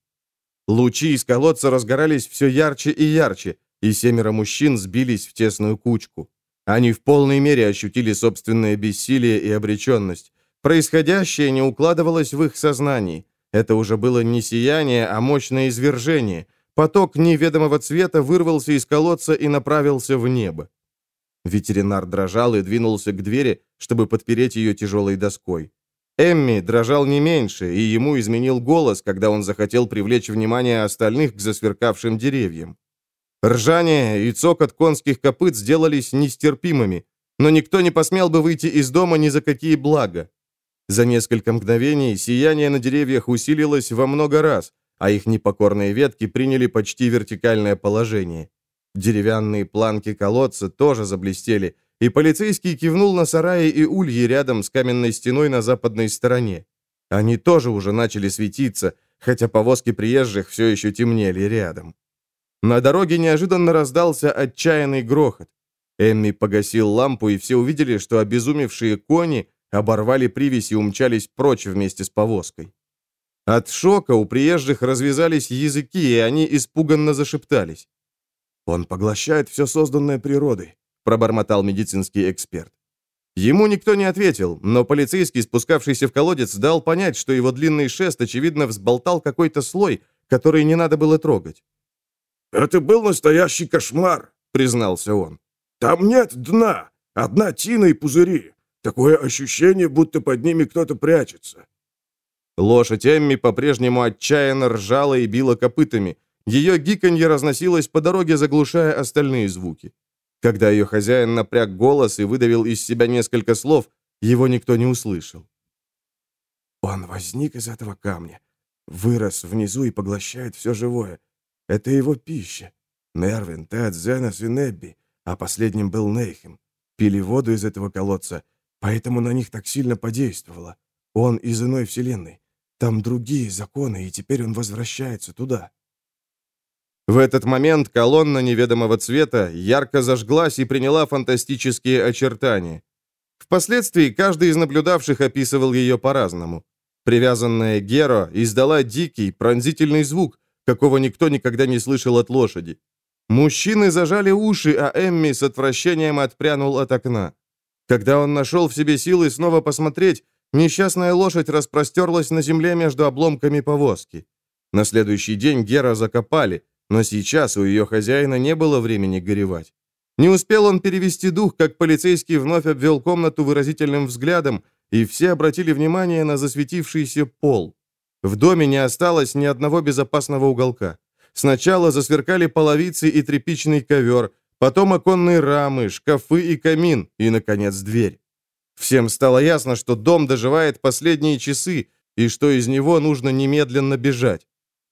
A: Лучи из колодца разгорались все ярче и ярче, и семеро мужчин сбились в тесную кучку. Они в полной мере ощутили собственное бессилие и обреченность. Происходящее не укладывалось в их сознании. Это уже было не сияние, а мощное извержение. поток неведомого цвета вырвался из колодца и направился в небо. Ветеринар дрожал и двинулся к двери, чтобы подпереть ее тяжелой доской. Эмми дрожал не меньше, и ему изменил голос, когда он захотел привлечь внимание остальных к засверкавшим деревьям. Ржание и цокот конских копыт сделались нестерпимыми, но никто не посмел бы выйти из дома ни за какие блага. За несколько мгновений сияние на деревьях усилилось во много раз, а их непокорные ветки приняли почти вертикальное положение. Деревянные планки колодца тоже заблестели, и полицейский кивнул на сараи и ульи рядом с каменной стеной на западной стороне. Они тоже уже начали светиться, хотя повозки приезжих все еще темнели рядом. На дороге неожиданно раздался отчаянный грохот. Эмми погасил лампу, и все увидели, что обезумевшие кони оборвали привязь и умчались прочь вместе с повозкой. От шока у приезжих развязались языки, и они испуганно зашептались. «Он поглощает все созданное природой», — пробормотал медицинский эксперт. Ему никто не ответил, но полицейский, спускавшийся в колодец, дал понять, что его длинный шест, очевидно, взболтал какой-то слой, который не надо было трогать.
B: «Это был настоящий кошмар», — признался он. «Там нет дна, одна тина и пузыри. Такое ощущение, будто под ними кто-то прячется».
A: Лошадь Эмми по-прежнему отчаянно ржала и била копытами. Ее гиканье разносилось по дороге, заглушая остальные звуки. Когда ее хозяин напряг голос и выдавил из себя несколько слов, его никто не услышал. «Он возник из этого камня, вырос внизу и поглощает все живое. Это его пища. Мервин, Тед, Зенос и Небби, а последним был Нейхем, пили воду из этого колодца, поэтому на них так сильно подействовало. Он из иной вселенной. Там другие законы, и теперь он возвращается туда». В этот момент колонна неведомого цвета ярко зажглась и приняла фантастические очертания. Впоследствии каждый из наблюдавших описывал ее по-разному. Привязанная Геро издала дикий, пронзительный звук, какого никто никогда не слышал от лошади. Мужчины зажали уши, а Эмми с отвращением отпрянул от окна. Когда он нашел в себе силы снова посмотреть, несчастная лошадь распростерлась на земле между обломками повозки. На следующий день Геро закопали, но сейчас у ее хозяина не было времени горевать. Не успел он перевести дух, как полицейский вновь обвел комнату выразительным взглядом, и все обратили внимание на засветившийся пол. В доме не осталось ни одного безопасного уголка. Сначала засверкали половицы и тряпичный ковер, потом оконные рамы, шкафы и камин, и, наконец, дверь. Всем стало ясно, что дом доживает последние часы, и что из него нужно немедленно бежать.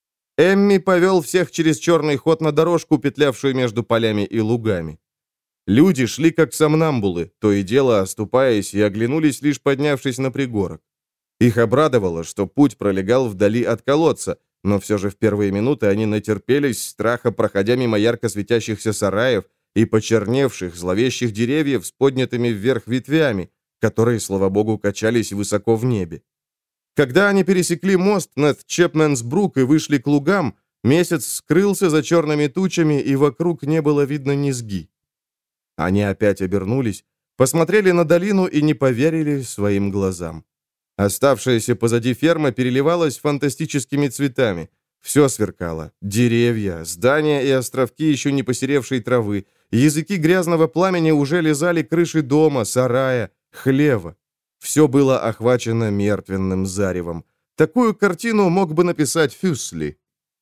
A: Эмми повел всех через черный ход на дорожку, петлявшую между полями и лугами. Люди шли как сомнамбулы, то и дело оступаясь, и оглянулись, лишь поднявшись на пригорок. Их обрадовало, что путь пролегал вдали от колодца, но все же в первые минуты они натерпелись страха, проходя мимо ярко светящихся сараев и почерневших, зловещих деревьев с поднятыми вверх ветвями, которые, слава богу, качались высоко в небе. Когда они пересекли мост над Чепменсбрук и вышли к лугам, месяц скрылся за черными тучами, и вокруг не было видно низги. Они опять обернулись, посмотрели на долину и не поверили своим глазам. Оставшаяся позади ферма переливалась фантастическими цветами. Все сверкало. Деревья, здания и островки еще не посеревшей травы. Языки грязного пламени уже лизали крыши дома, сарая, хлева. Все было охвачено мертвенным заревом. Такую картину мог бы написать Фюсли.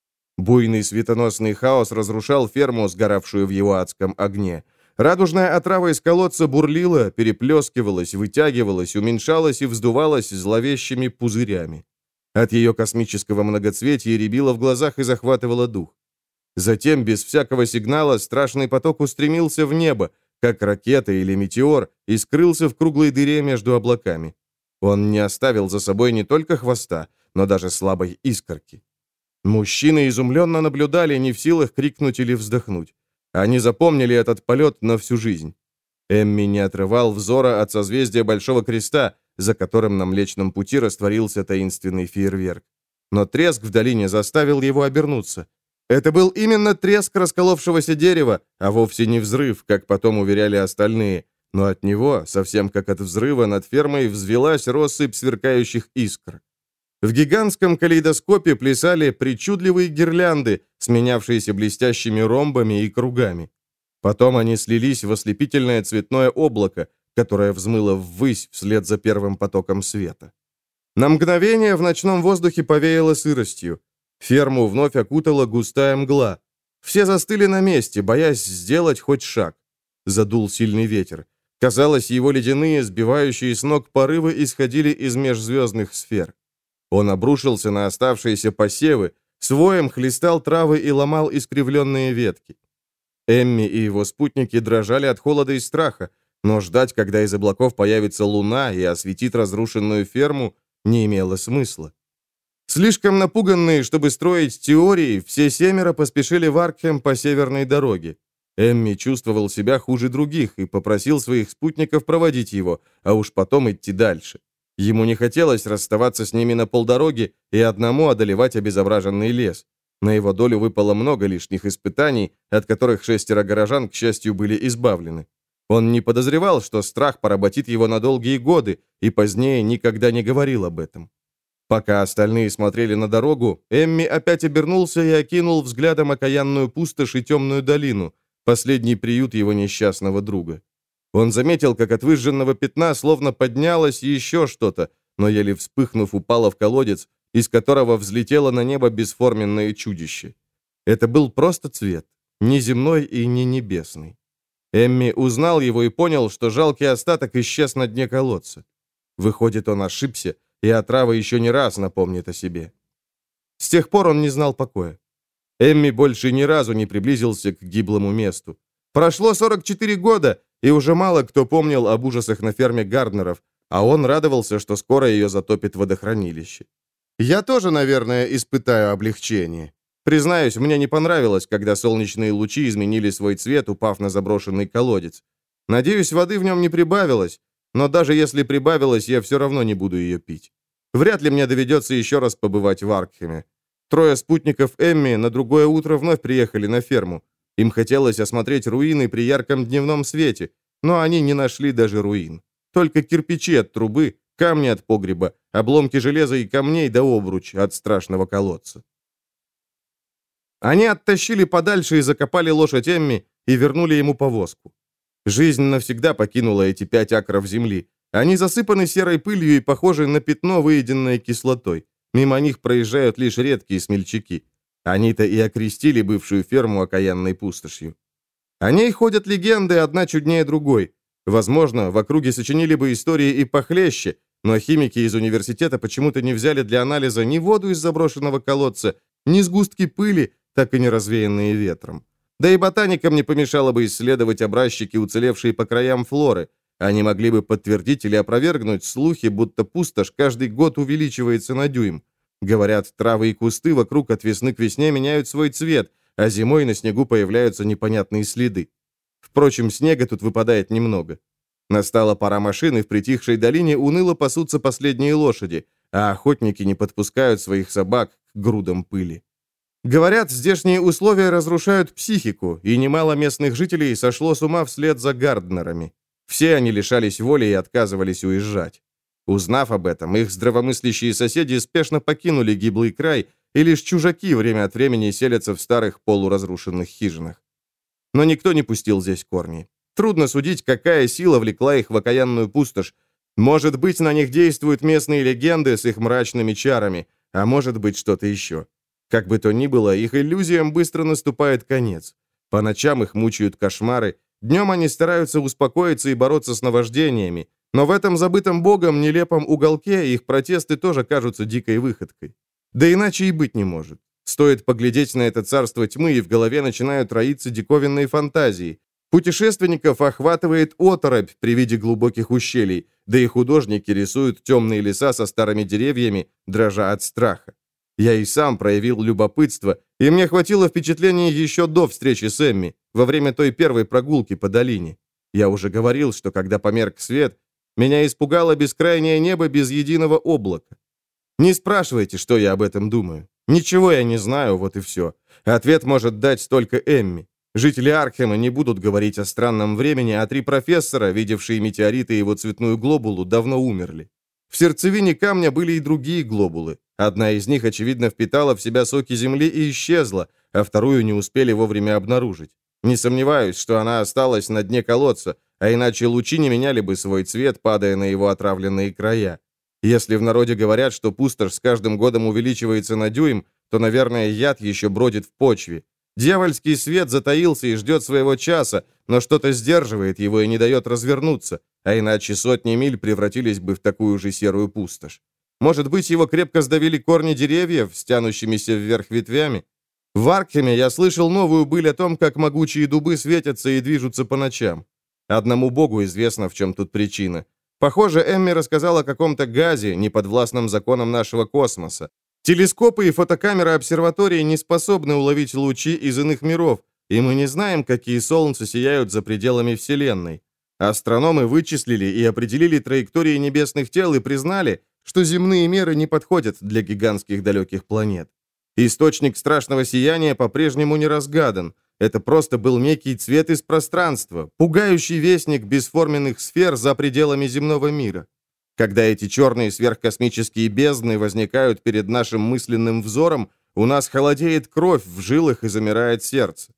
A: Буйный светоносный хаос разрушал ферму, сгоравшую в его адском огне. Радужная отрава из колодца бурлила, переплескивалась, вытягивалась, уменьшалась и вздувалась зловещими пузырями. От ее космического многоцветия рябило в глазах и захватывало дух. Затем, без всякого сигнала, страшный поток устремился в небо, как ракета или метеор, и скрылся в круглой дыре между облаками. Он не оставил за собой не только хвоста, но даже слабой искорки. Мужчины изумленно наблюдали, не в силах крикнуть или вздохнуть. Они запомнили этот полет на всю жизнь. Эмми не отрывал взора от созвездия Большого Креста, за которым на Млечном Пути растворился таинственный фейерверк. Но треск в долине заставил его обернуться. Это был именно треск расколовшегося дерева, а вовсе не взрыв, как потом уверяли остальные. Но от него, совсем как от взрыва, над фермой взвелась россыпь сверкающих искр. В гигантском калейдоскопе плясали причудливые гирлянды, сменявшиеся блестящими ромбами и кругами. Потом они слились в ослепительное цветное облако, которое взмыло ввысь вслед за первым потоком света. На мгновение в ночном воздухе повеяло сыростью. Ферму вновь окутала густая мгла. Все застыли на месте, боясь сделать хоть шаг. Задул сильный ветер. Казалось, его ледяные, сбивающие с ног порывы исходили из межзвездных сфер. Он обрушился на оставшиеся посевы, с воем хлестал травы и ломал искривленные ветки. Эмми и его спутники дрожали от холода и страха, но ждать, когда из облаков появится луна и осветит разрушенную ферму, не имело смысла. Слишком напуганные, чтобы строить теории, все семеро поспешили в Аркхем по северной дороге. Эмми чувствовал себя хуже других и попросил своих спутников проводить его, а уж потом идти дальше. Ему не хотелось расставаться с ними на полдороги и одному одолевать обезображенный лес. На его долю выпало много лишних испытаний, от которых шестеро горожан, к счастью, были избавлены. Он не подозревал, что страх поработит его на долгие годы, и позднее никогда не говорил об этом. Пока остальные смотрели на дорогу, Эмми опять обернулся и окинул взглядом окаянную пустошь и темную долину, последний приют его несчастного друга. Он заметил, как от выжженного пятна словно поднялось еще что-то, но еле вспыхнув, упало в колодец, из которого взлетело на небо бесформенное чудище. Это был просто цвет, не земной и не небесный. Эмми узнал его и понял, что жалкий остаток исчез на дне колодца. Выходит, он ошибся, и отрава еще не раз напомнит о себе. С тех пор он не знал покоя. Эмми больше ни разу не приблизился к гиблому месту. Прошло сорок четыре года, и уже мало кто помнил об ужасах на ферме Гарднеров, а он радовался, что скоро ее затопит водохранилище. Я тоже, наверное, испытаю облегчение. Признаюсь, мне не понравилось, когда солнечные лучи изменили свой цвет, упав на заброшенный колодец. Надеюсь, воды в нем не прибавилось, но даже если прибавилось, я все равно не буду ее пить. Вряд ли мне доведется еще раз побывать в Аркхеме. Трое спутников Эмми на другое утро вновь приехали на ферму. Им хотелось осмотреть руины при ярком дневном свете, но они не нашли даже руин. Только кирпичи от трубы, камни от погреба, обломки железа и камней до обруч от страшного колодца. Они оттащили подальше и закопали лошадь Эмми и вернули ему повозку. Жизнь навсегда покинула эти пять акров земли. Они засыпаны серой пылью и похожи на пятно, выеденное кислотой. Мимо них проезжают лишь редкие смельчаки. Они-то и окрестили бывшую ферму окаянной пустошью. О ней ходят легенды, одна чуднее другой. Возможно, в округе сочинили бы истории и похлеще, но химики из университета почему-то не взяли для анализа ни воду из заброшенного колодца, ни сгустки пыли, так и не развеянные ветром. Да и ботаникам не помешало бы исследовать образчики, уцелевшие по краям флоры. Они могли бы подтвердить или опровергнуть слухи, будто пустошь каждый год увеличивается на дюйм. Говорят, травы и кусты вокруг от весны к весне меняют свой цвет, а зимой на снегу появляются непонятные следы. Впрочем, снега тут выпадает немного. Настала пора машин, и в притихшей долине уныло пасутся последние лошади, а охотники не подпускают своих собак к грудам пыли. Говорят, здешние условия разрушают психику, и немало местных жителей сошло с ума вслед за Гарднерами. Все они лишались воли и отказывались уезжать. Узнав об этом, их здравомыслящие соседи спешно покинули гиблый край, и лишь чужаки время от времени селятся в старых полуразрушенных хижинах. Но никто не пустил здесь корни. Трудно судить, какая сила влекла их в окаянную пустошь. Может быть, на них действуют местные легенды с их мрачными чарами, а может быть, что-то еще. Как бы то ни было, их иллюзиям быстро наступает конец. По ночам их мучают кошмары, днем они стараются успокоиться и бороться с наваждениями, но в этом забытом богом нелепом уголке их протесты тоже кажутся дикой выходкой. Да иначе и быть не может. Стоит поглядеть на это царство тьмы, и в голове начинают роиться диковинные фантазии. Путешественников охватывает оторопь при виде глубоких ущелий, да и художники рисуют темные леса со старыми деревьями, дрожа от страха. Я и сам проявил любопытство, и мне хватило впечатлений еще до встречи с Эмми, во время той первой прогулки по долине. Я уже говорил, что когда померк свет, меня испугало бескрайнее небо без единого облака. Не спрашивайте, что я об этом думаю. Ничего я не знаю, вот и все. Ответ может дать только Эмми. Жители Аркхема не будут говорить о странном времени, а три профессора, видевшие метеориты и его цветную глобулу, давно умерли. В сердцевине камня были и другие глобулы. Одна из них, очевидно, впитала в себя соки земли и исчезла, а вторую не успели вовремя обнаружить. Не сомневаюсь, что она осталась на дне колодца, а иначе лучи не меняли бы свой цвет, падая на его отравленные края. Если в народе говорят, что пустошь с каждым годом увеличивается на дюйм, то, наверное, яд еще бродит в почве. Дьявольский свет затаился и ждет своего часа, но что-то сдерживает его и не дает развернуться, а иначе сотни миль превратились бы в такую же серую пустошь. Может быть, его крепко сдавили корни деревьев, стянущимися вверх ветвями? В Аркхеме я слышал новую быль о том, как могучие дубы светятся и движутся по ночам. Одному богу известно, в чем тут причина. Похоже, Эмми рассказал о каком-то газе, неподвластном законам нашего космоса. Телескопы и фотокамеры обсерватории не способны уловить лучи из иных миров, и мы не знаем, какие солнца сияют за пределами Вселенной. Астрономы вычислили и определили траектории небесных тел и признали, что земные меры не подходят для гигантских далеких планет. Источник страшного сияния по-прежнему не разгадан. Это просто был некий цвет из пространства, пугающий вестник бесформенных сфер за пределами земного мира. Когда эти черные сверхкосмические бездны возникают перед нашим мысленным взором, у нас холодеет кровь в жилах и замирает сердце.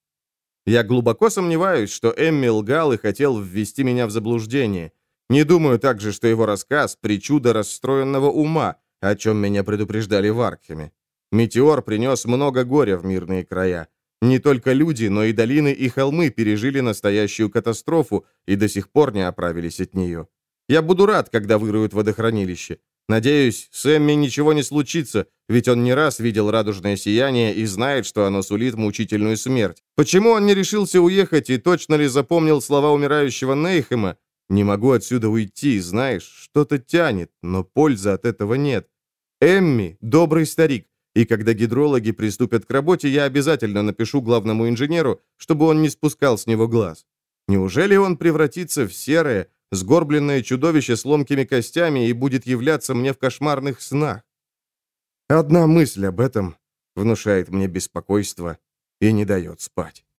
A: Я глубоко сомневаюсь, что Эмми лгал и хотел ввести меня в заблуждение. Не думаю также, что его рассказ – причуда расстроенного ума, о чем меня предупреждали в Аркхеме. Метеор принес много горя в мирные края. Не только люди, но и долины и холмы пережили настоящую катастрофу и до сих пор не оправились от нее. Я буду рад, когда выроют водохранилище. Надеюсь, с Эмми ничего не случится, ведь он не раз видел радужное сияние и знает, что оно сулит мучительную смерть. Почему он не решился уехать и точно ли запомнил слова умирающего Нейхема? Не могу отсюда уйти, знаешь, что-то тянет, но пользы от этого нет. Эмми – добрый старик, и когда гидрологи приступят к работе, я обязательно напишу главному инженеру, чтобы он не спускал с него глаз. Неужели он превратится в серое, сгорбленное чудовище с ломкими костями и будет являться мне в кошмарных снах? Одна мысль об этом внушает мне беспокойство и не дает спать.